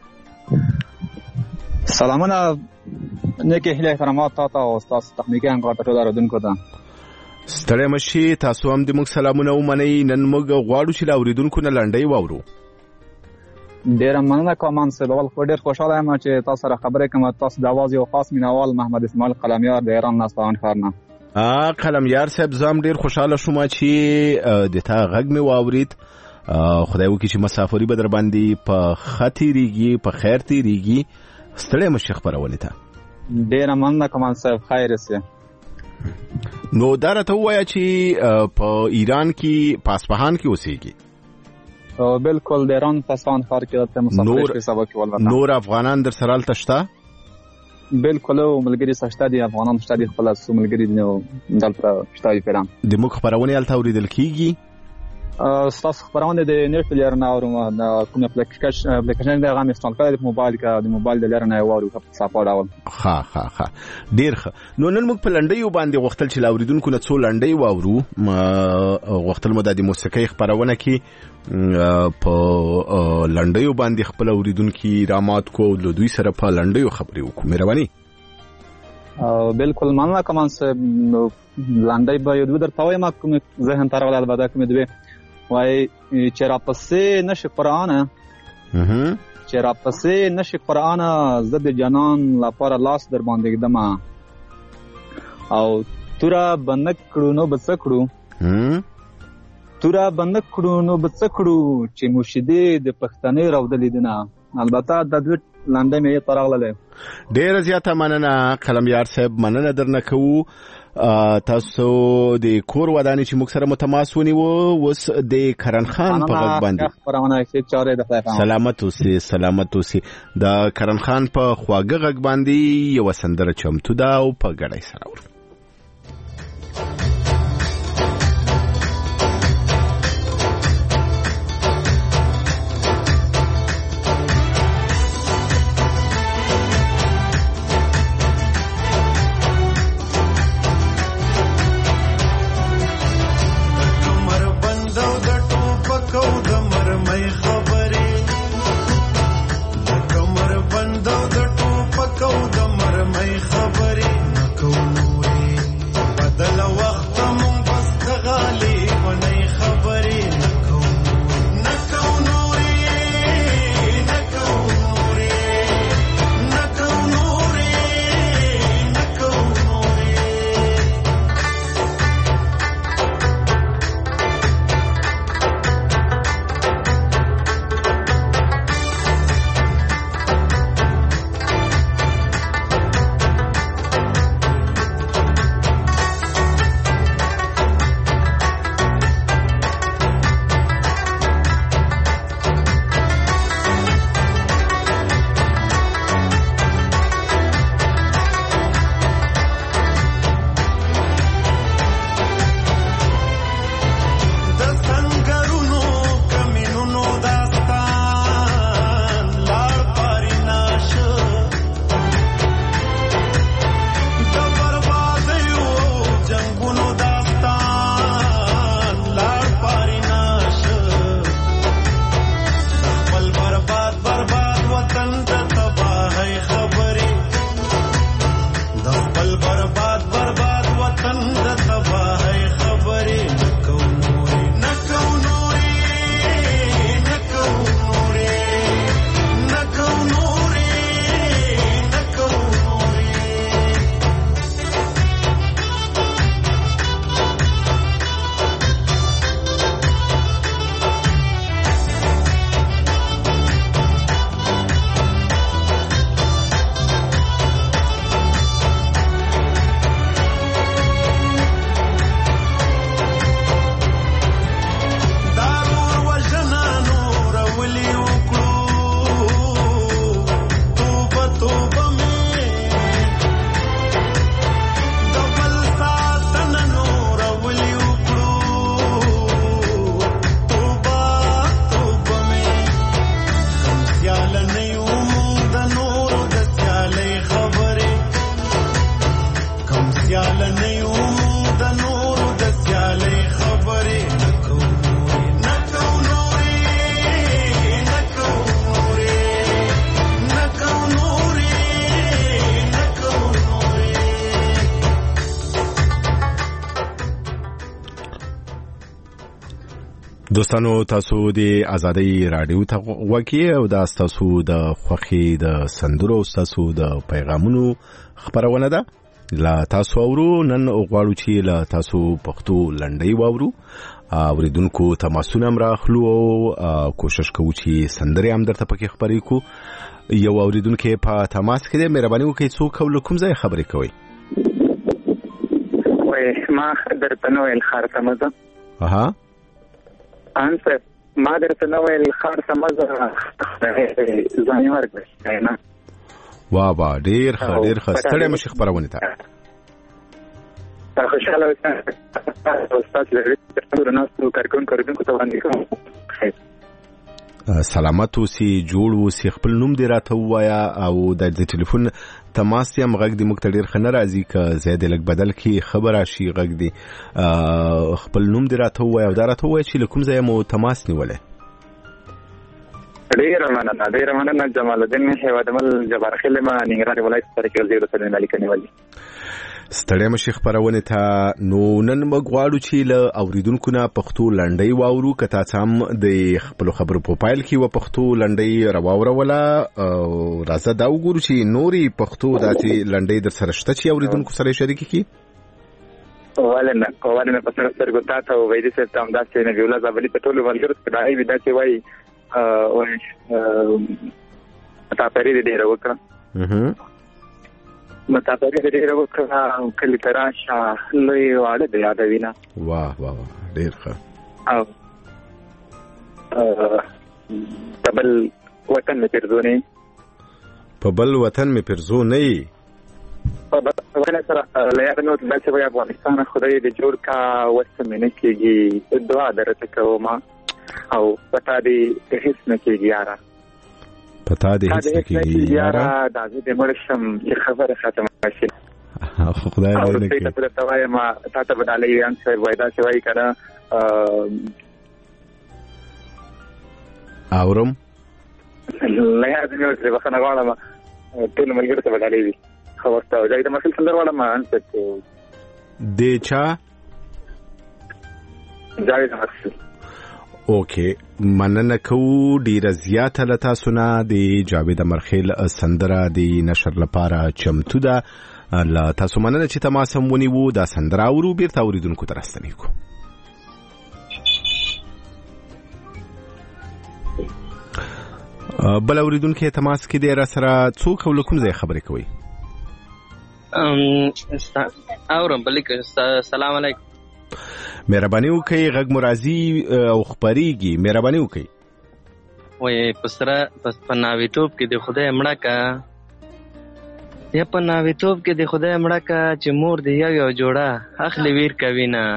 سلامونه نیکه هیله کرامات تاسو او تاسو تخنیکی انګار ټول اوریدونکو ته. ستړی مشي، تاسو هم د موږ سلامونه ومنئ. نن موږ غواړو چې د اوریدونکو نه لنډۍ واورو. ډیره مننه کوم صاحب، اول خو ډیر خوشاله یم چې تاسو سره خبرې کوم. تاسو د आवाज یو خاص مینوال محمد اسماعیل قلمیار د ایران ناستان خارنه. ا قلمیار صاحب زم ډیر خوشاله شوم چې د تا غږ می واورید. خدای وکړي چې مسافری به در باندې په خاطرېږي، په خیر تیریږي. ستړی مشي خبرونه ته. ډیره مننه کوم صاحب، خیر سي. نو دا راته وایا چې په ایران کې په اصفهان کې اوسېږي؟ بالکل د ایران په اصفهان ښار کې د مسافر په حساب کې ولته. نور افغانان در سره الته شته؟ بالکل ملګری سشته دي، افغانان شته دي، خپل ملګری نو دلته شته دي پیران. د موږ خبرونه الته اوریدل کیږي؟ تاسو خبرونه د نت لرنه او د کوم اپلیکیشن اپلیکیشن د غام انسټال کړئ د موبایل کې د موبایل د لرنه وارو په سپورټ اول. ها ها ها ډیر ښه. نو نن موږ په لنډۍ باندې وختل چې لاوریدونکو نه څو لنډۍ واورو. وختل مو د موسیقۍ خبرونه کې په لنډۍ باندې خپل اوریدونکو رامات کو د دوی سره په لنډۍ خبرې وکړو. مهرباني. بالکل مننه کوم صاحب. لنډۍ به یو در تاوي ما کوم ذهن تر ولل بده کوم دوی وای چې را پسې نشي قرآن چې را پسې نشي قرآن زد جنان لپاره لاس در باندې ګدم او تورا بند کړو نو بڅکړو تورا بند کړو نو بڅکړو چې مرشدي د پښتنې راودلې دینه. البته د دوی لنډۍ مې ترغله. ډیر زیاته مننه قلمیار صاحب، مننه درنه کوو. تاسو د کور ودانې چې موږ سره متماس ونیو اوس د کرن خان په غږ باندې سلامت اوسئ سلامت اوسئ. د کرن خان په خواږه غږ باندې یو سندره چمتو ده او په ګډای سره ورو. سیال نه یو د نور د سیالې خبرې نکو دوستانو تاسو د ازادۍ رادیو ته وګورئ او دا تاسو د خوخي د سندرو تاسو د پیغامونو خبرونه ده لا تاسو اورو نن غواړو چې لا تاسو پښتو لنډۍ واورو اوریدونکو تماسونه مراخلو او کوشش کوو چې سندرې هم درته پکې خبرې کو یو اوریدونکو په تماس کې د مهرباني وکړئ څوک او کوم ځای خبرې کوي وای ما درته نو ال خارته مزه اها انسر ما درته نو ال خارته مزه ځان ورکړی نه وا وا ډیر ښه ډیر ښه ستړی مشي خبرونه ته خوشاله اوسه استاد لري تر ناسو کارکون کارکون ته باندې کوم سلامت اوسې جوړ اوسې خپل نوم دې راته وایا او د ټلیفون تماس یې مغږ دې موږ ته ډېر ښه نه راځي که زیات لږ بدل کړي خبر راشي غږ دې خپل نوم دې راته ووایه او دا راته ووایه چې له کوم ځایه مو تماس نیولی ډېره مننه ډېره مننه جمال الدین هیوادمل جبار خیل ما ننګرهار ولایت سره کې زیرو سره نه لیکنې ولې ستړی مشي خبرونه ته نو نن موږ غواړو چې له اوریدونکو نه پښتو لنډۍ واورو که تاسو هم د خپل خبرو په پایل کې و پښتو لنډۍ راووروله راځه دا وګورو چې نوري پښتو داسې لنډۍ در سره شته چې اوریدونکو سره شریک کړي ولنه ولنه په سر سر ګوتا ته وې دې څه تام داسې نه ویلا زبلی په ټولو ولګر څه دای وې داسې وای او تا پرې دې راوکړه متابعه دې راوکړه کله تراشه لوی واړه دی یادوینا واه واه ډیر ښه او په بل وطن مې پرځونی په بل وطن مې پرځونی په بل وطن سره لاره نو د چې افغانستان خدای دې جوړ کا وسمنه کېږي دعا درته کوم او پتا دې هیڅ نه کېږي یاره پتا دې هیڅ نه کېږي یاره دا دې مرشم چې خبره ختمه شي خدای دې نه کړي او ته وایم ما تاسو بدلې ان څه وایدا چې وای کړه اورم لا یاد نه وځي بخنه غواړم ټول ملګری ته بدلې وي خبر ته ځای د مسل څنګه غواړم ان څه دې چا ځای د مسل اوکې مننه کوو ډیره زیاته له تاسو نه د جاوید امرخیل سندره د نشر لپاره چمتو ده له تاسو مننه چې تماس هم ونیوو دا سندره اورو بیرته اوریدونکو ته راستنې کوو بل اوریدونکو تماس کې دی را سره څوک او له کوم ځای خبرې کوي اورم بلیک سلام علیکم مهرباني وکړئ غږ مرازي او خبريږي مهرباني وکړئ وای پسره پس پناوي ټوب کې د خدای مړه کا یا پناوي ټوب کې د خدای مړه کا چې مور دی یو یو جوړه اخلي ویر کوي نه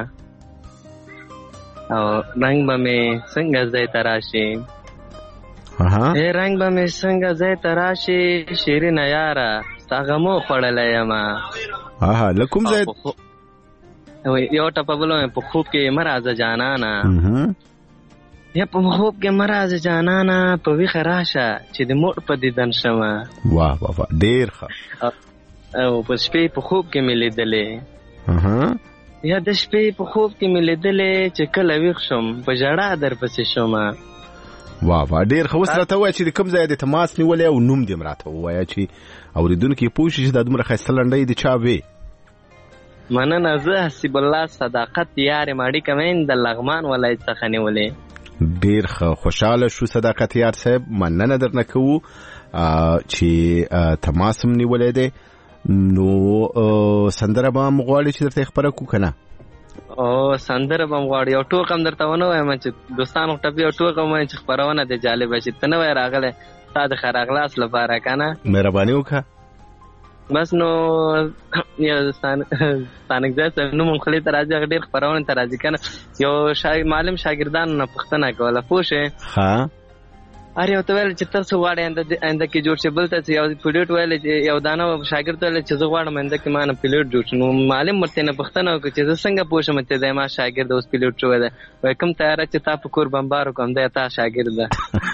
او رنگ به مې څنګه ځای تراشي اها اے رنگ به مې څنګه ځای تراشي شیرین یاره ساغمو خړلې ما اها لکم ځای یو ټپه بلو په خوب کې مرزه جانانا یا په خوب کې مرزه جانانا په وی خراشه چې د موټ په دیدن شمه واه واه ډیر ښه او په شپې په خوب کې مې لیدلې اها یا د شپې په خوب کې مې لیدلې چې کله ویښ شم په ژړا در پسې شم واه واه ډیر ښه اوس راته وایه چې د کوم ځای د تماس نیولې او نوم دې راته ووایه چې اوریدونکي پوه شي چې دا دومره ښایسته لنډۍ د چا وې مننه زه حسیب الله صداقت یار ماړي کمین د لغمان ولایت څخه نیولې ډیر خوشاله شو صداقت یار صاحب مننه درنه کوو چې تماس هم نیولې ده نو سندره به مغواړي چې درته خبره کو کنه او سندره به مغواړي او ټوک هم درته ونه وایم چې دوستانو ټپي او ټوک هم چې خبرونه د جالب شي ته نه وای راغله ساده خراغلاس لپاره کنه مهرباني وکړه بس نو یا ستانک ځای نو مونږ خلی ته راځي ډېر خبرونه ته راځي کنه یو شاګرد معلم شاګردانو نه پوښتنه کوله پوښه ها اره او ته ویل چې تاسو غواړئ آینده کې جوړ شي، بل ته یو پیلوټ ویل چې یو دانه شاګرد ویل چې زه غواړم آینده کې ما نه پیلوټ جوړ شي. نو معلم ورته نه پوښتنه وکړه چې زه څنګه پوه شم چې زما شاګرد اوس پیلوټ شوی دی. وایي کوم تیاره چې تا په کور بمبار وکړم دی تا شاګرد ده.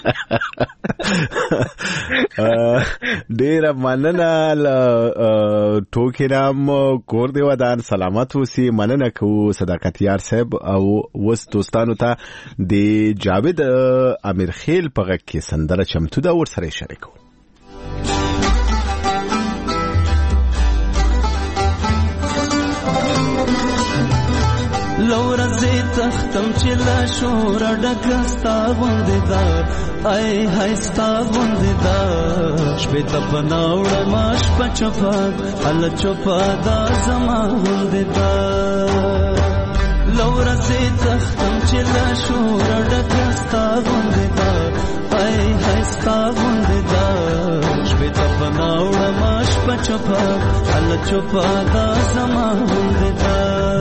ډېره مننه له ټوکې نام کور دې ودان سلامت اوسي. مننه کوو صداقتیار صاحب. او اوس دوستانو ته د جاوید امیرخیل په غږ کې سندره چمتو ده، ورسره شریکو. لورزې تختم چې لا شور ډکستا غوندې دا ای هاي ستا غوندې دا شپې ته پناوړه ماش پچپا ال چپا دا زما غوندې دا لورزې تختم چې لا شور ډکستا غوندې دا ای هاي ستا غوندې دا شپې ته پناوړه ماش پچپا ال چپا دا زما غوندې دا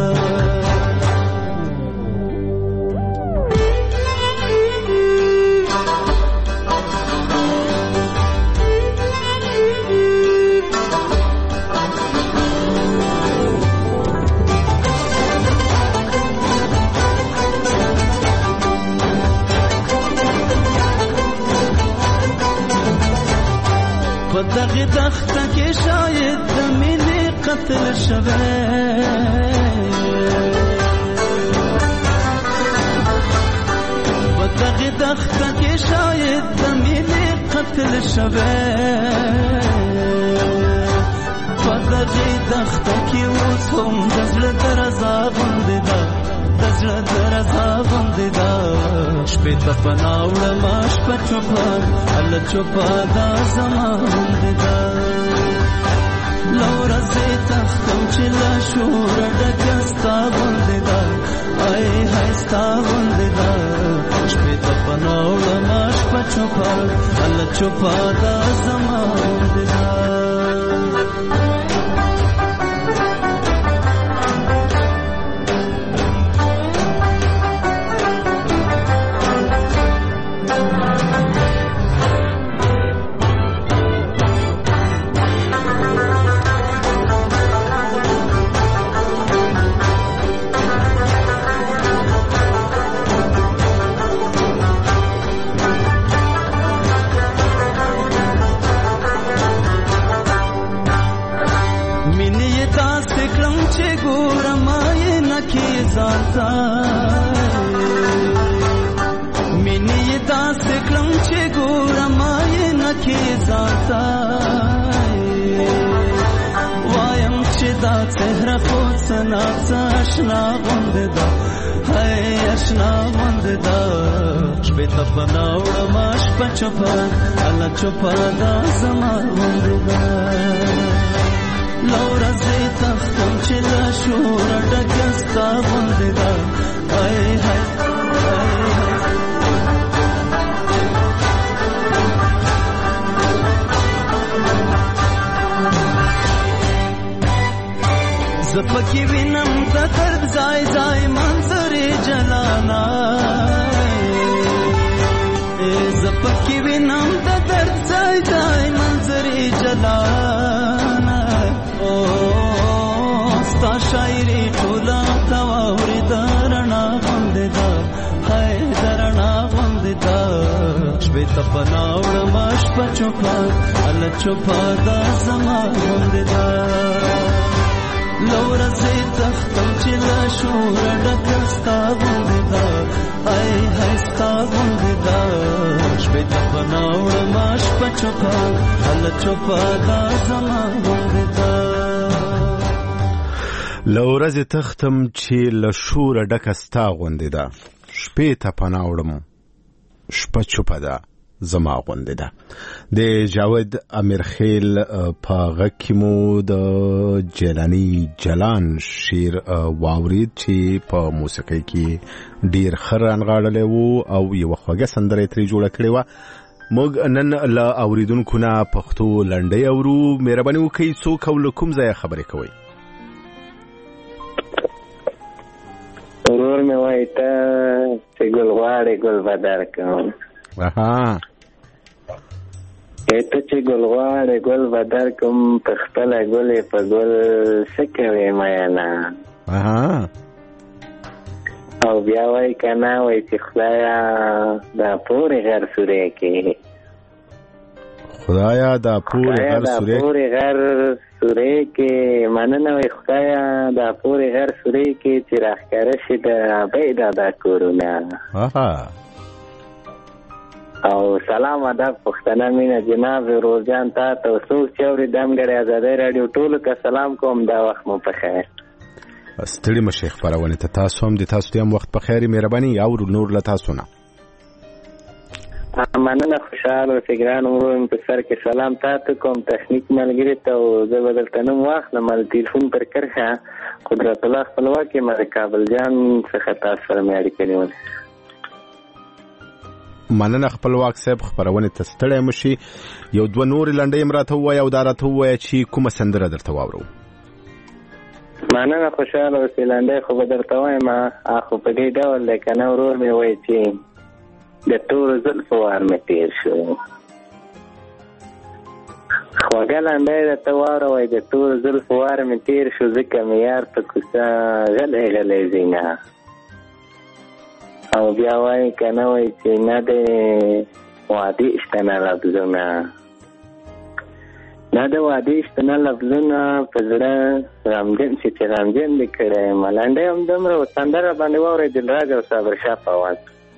دغه دخته کې شاید د مینې قتل شوه په دغه دخته کې شاید د مینې قتل شوه په دغه دخته کې اوس هم د زړه درزا غوندې ده د زړه درزا غوندې ده شپې ته پناوړه ما شپه چوپه هله چوپه دا زما غوندې ده لورزې تختم چې له شوره ډکه ستا غوندې ده ای هاي ستا غوندې ده شپې ته پناوړه ما شپه چوپه هله چوپه دا زما غوندې ده مینی داست کلم چه گورم آیه نکی زاتای وایم چه دا تهر خود سنات اشنا غنده دا های اشنا غنده دا شبه تپناوڑم اش پچپا علا چپا دا زما غنده دا لورزې تختم چې له شوره ډکه ستا غوندې ده ای هاي زه پکې وینم د درد ځای ځای منظرې جلانا زه پکې وینم د درد ځای ځای منظرې جلانا ستا شاعري ټوله تواوري درنا غوندې ده هاي درنا غوندې ده شپې ته پناوړم شپه چوپه هله چوپه دا زما غوندې ده لورزې تختم چې له شوره ډکه ستا غوندې ده ای هاي ستا غوندې ده شپې ته پناوړم شپه چوپه هله چوپه دا زما غوندې ده لورزې تختم چې له شوره ډکه ستا غوندې ده شپې ته پناه وړم شپه چوپه ده زما غوندې ده. د جاوید امیرخیل په غږ کې مو د جیلانی جلان شعر واورید چې په موسیقۍ کې ډیر ښه رانغاړلی و او یوه خوږه سندره یې ترې جوړه کړې وه. موږ نن له اوریدونکو نه پښتو لنډۍ اورو. مهرباني وکړئ څوک او له کوم ځایه خبرې کوئ؟ ورور مې وایي ته چې ګل غواړې ګل به درکړم. اها ته چې ګل غواړې ګل به درکم په خپله ګلې په ګل څه کوې میینه او بیا وایي که نه وایي چې خدایه دا پورې غر سورې کې خدایا دا پورې غر سورې پورې غر سورې کې مننه وایي خدایا دا پورې غر سورې کې چې راښکاره شي د ابۍ دادا کورونه او سلام ادب پښتنه مینه جناب روزجان تا ته څوک چې اوري دمګړی ازادۍ راډیو ټولو ته سلام کوم دا وخت مو په خیر ستړي مشه خبرونه ته تاسو هم د تاسو ته هم وخت په خیر مهرباني او نور له تاسو نه مننه خوشاله اوسئ ګران ورور په سر کې سلام تاسو کوم تخنیک ملګری ته او زه به دلته نوم واخلم د تلیفون پر کرښه قدرت الله خپلواک یم د کابل جان څخه تاسو سره مې اړیکه نیولې مننه خپلواک صاحب خبرونه ته ستړی مشي یو دوه نور لنډۍ هم راته ووایه او دا راته ووایه چې کومه سندره درته واورو مننه خوشاله اوسئ لنډۍ خو به درته وایم خو په دې ډول دی که نه ورور مې وایي چې د تورو زلفو وار مې تېر شو خوږه لنډۍ درته واوره وایي د تورو زلفو وار مې تېر شو ځکه مې یار په کوڅه غلی غلی ځینه او بیا وایي که نه وایي چې نه د وعدې شته نه لفظونه نه د وعدې شته نه لفظونه په زړه غمجن چې چې غمجن دې کړی یم لنډۍ هم دومره سندره باندې واورئ دلراج او صابر شاه په اواز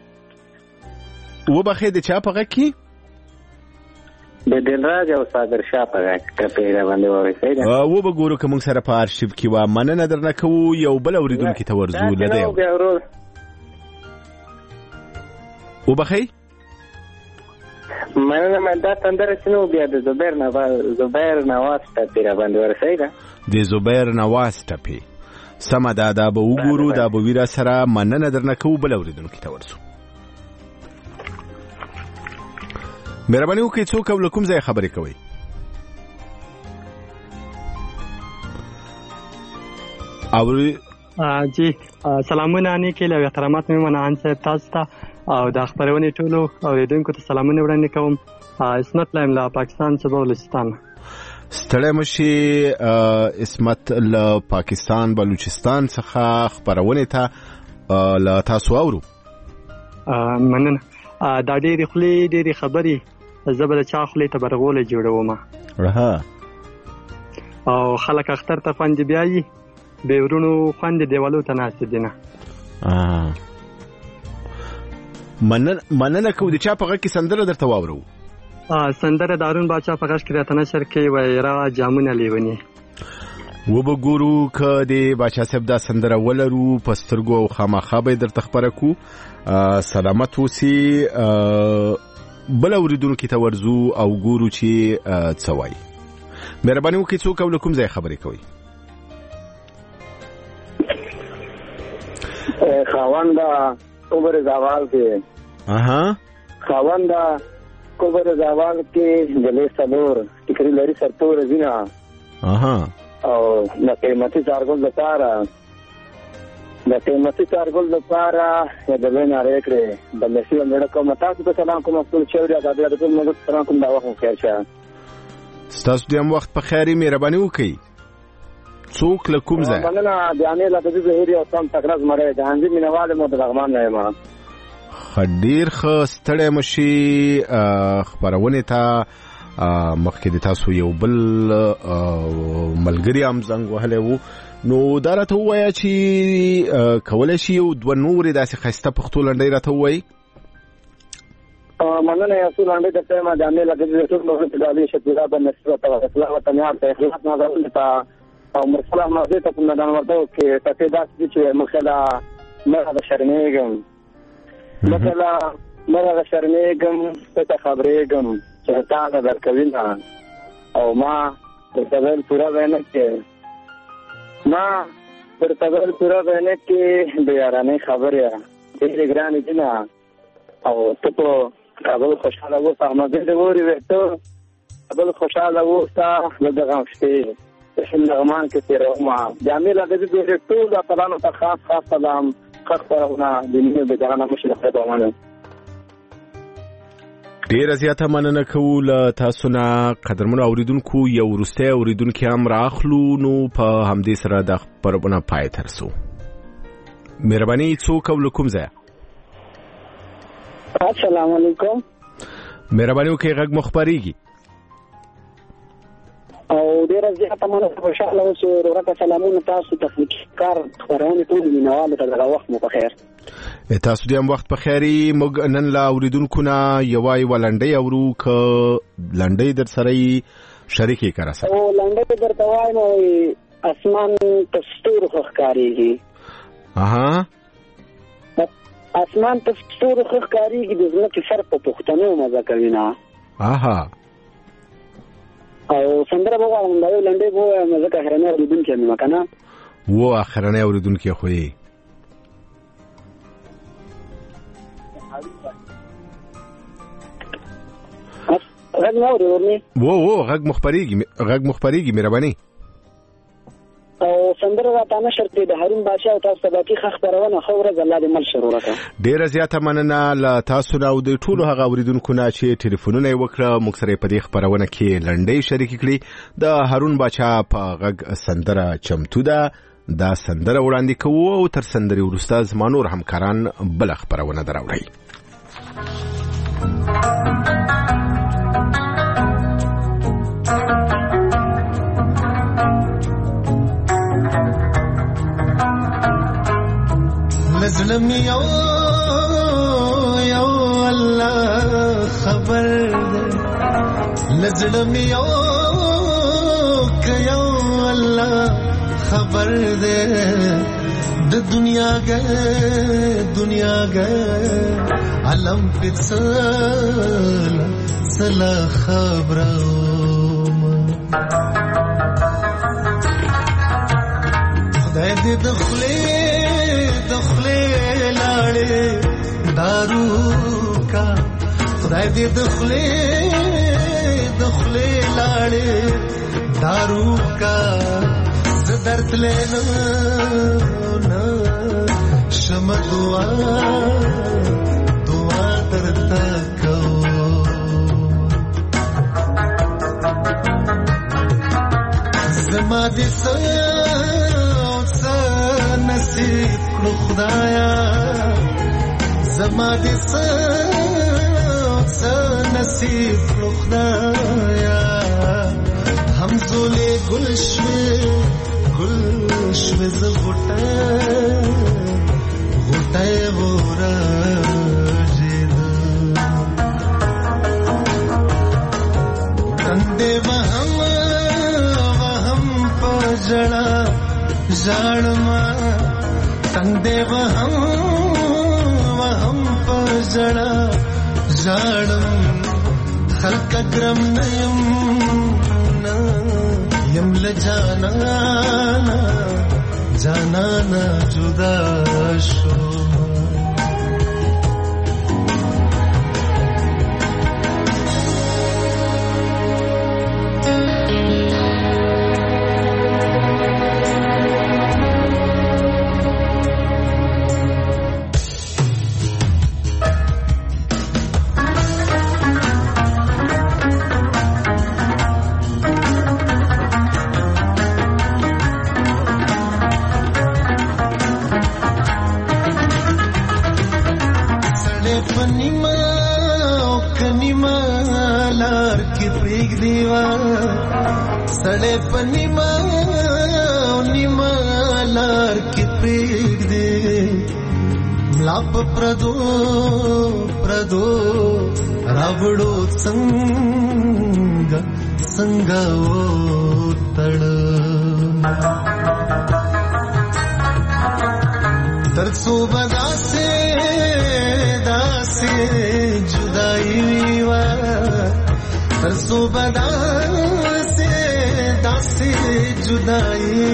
وبخښئ د چا په غږ کې د دلراج او صابر شاه په غږ ټپې را باندې واورئ صحیح ده وبه ګورو که موږ سره په آرشیف کې وه مننه درنه کوو یو بل اورېدونکي ته ورځو له دی وبخښئ مننه من دا سندره چې نو بیا د زبیر زبیر نواز ټپې را باندې ور صحیح ده د زبیر نواز ټپې سمه ده دا به وګورو دا به وي را سره مننه درنه کوو بل اورېدونکي ته ورځو مهرباني وکړئ څوک او له کوم ځایه خبرې کوئ اوري جی سلامونه نیکې له احترامات مې منان صاحب تاسو ته او د خبرونې ټولو اوریدونکو ته سلامونه وړاندې کوم اسمت لایم له پاکستان څخه بلوچستان ستړی مشي اسمت له پاکستان بلوچستان څخه خبرونه ته له تاسو اورو مننه دا ډېرې خولې ډېرې خبرې زه به د چا خولې ته برغوله جوړوم او خلک اختر ته خوند بیایي بې ورونو خوند دیوالو ته ناست دي نه مننه کوو د چا په غږ کې سندره درته واورو سندره د هارون باچا په غږ کې راته نشر کوي وایي را جامونه لیوني وبه ګورو که د باچا صاحب دا سندره ولرو په سترګو او خامخا به یې درته خپره کړو سلامت اوسي بل اورېدونکي ته ورځو او ګورو چې څه وایي مهرباني وکړئ څوک او له کوم ځای خبرې کوئ خاونده کوبر زوال کې اها خاونده کوبر زوال کې جلې سلور ټیکري لري سرتور زینا اها او د قیمتي چارګل لپاره د قیمتي چارګل لپاره د بلنه راکړې د مسیو مړه کوم تاسو ته سلام کوم خپل چوریا د دې ټول موږ سلام کوم دا وخت خیر شه ستاسو دیم وخت په خیري مهرباني وکړئ څوک له کوم ځای مننه جامې له دې زهري او تم تکرز مړې د انځي مینواله مو د لغمان نه یم خډیر خو ستړی مشي خبرونه ته مخکې د تاسو یو بل ملګری هم زنګ وهلی وو نو دا راته ووایه چې کولی شي یو دوه نورې داسې ښایسته پښتو لنډۍ راته ووایي مننه یو څو لنډۍ درته یم جامې له دې ټول موږ ته ډالې شتیرا په نسبت او اصلاح وطن یار ته اخلاص نظر ته او مرسله مازه ته په میدان ورته کې تاسو داسې چې مخله مره د شرمېږم مثلا مره د شرمېږم ته خبرېږم چې تا نه درکوي نه او ما ورته ویل پوره وینه کې ما ورته ویل پوره وینه کې د یارانې خبرې ډېرې ګرانې دي نه او ته په کابل خوشحاله اوسه احمدزی دې وورې وې ته کابل خوشحاله اوسه زه د غم شپې په لغمان کې تېروم جامې له دې دې ټول اتلانو ته خاص خاص سلام ښه خپرونه د مینې بېګانه مشر خدای باندې ډیره زیاته مننه کوو له تاسو نه قدرمنو اوریدونکو. یو وروستی اوریدونکي هم راخلو نو په همدې سره د خبرونه پای ته رسو. مهرباني څوک او له کوم ځایه؟ السلام علیکم. مهرباني وکړئ غږ مو خپرېږي او ډیره زیاته مننه. خوشاله اوسئ ورورکه. سلامونه تاسو تخنیکي کار خپرونې ټولو مینوالو ته. دغه وخت مو په خیر. تاسو دې هم وخت په خیري. موږ نن له اوریدونکو نه یوه یوه لنډۍ اورو که لنډۍ در سره یې شریکې که راسره؟ او لنډۍ درته وایم اسمان په ستورو ښه ښکارېږي. اها اسمان په ستورو ښه ښکارېږي. د ځمکې سر په پښتنو مزه کوي نه. اها او سندره به ووایم. دا یو لنډۍ به ووایم ځکه اخرنی اورېدونکی یم که نه. و اخرنی اورېدونکی خو یې غږ نه اورې ورني. و و غږ مو خپرېږي غږ مو خپرېږي مهرباني. او سندره راته نشر کړې د هارون بادشاه او تاسو ته باقي ښه خپرونه ښه ورځ الله دې مل شه وروره. ډېره زیاته مننه له تاسو نه او د ټولو هغه اورېدونکو نه چې ټلیفونونه یې وکړه. موږ سره یې په دې خپرونه کې لنډۍ شریکې کړي. د هارون بادشاه په غږ سندره چمتو ده. دا سندره وړاندې کوو او تر سندرې وروسته زما نور همکاران بله خپرونه دراوړئ. لزلم یو یو الله خبر ده. لزلم یو که یو الله خبر ده. د دنیا گئے دنیا گئے علم پہ سلا سلا خبرم. خدای دې دخلے دخلے لاړې دارو کا. خدای دې دخلے دخلے لاړې دارو کا. درد لینا نا شم دعا دعا درتا کو. زما دې سا سا نصیب کړو خدایا. زما دې سا سا نصیب کړو خدایا. همزولې گلشوي گلشوي ز غټه غټه ورجید. تندې وهم وهم پجړه ژړما. تندې وهم وهم پجړه ژړم. خلق کرم نیم یم لجانانا جانانا جدا شو. सड़े पनिमा निमा लार के पेड़ दे. लाप प्रदो प्रदो रावड़ो संग संग ओ तड़. तरसो बदा से दासे जुदाई वा. तरसो बदा से दासे जुदाई.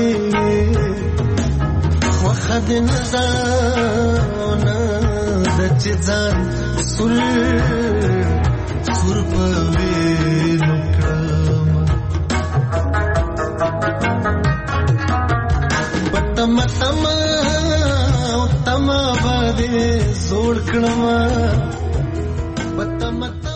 وخد نزاونا دچزان سر سر پوینو کرم. بتم تم تم باندې زوړ کړم. بتم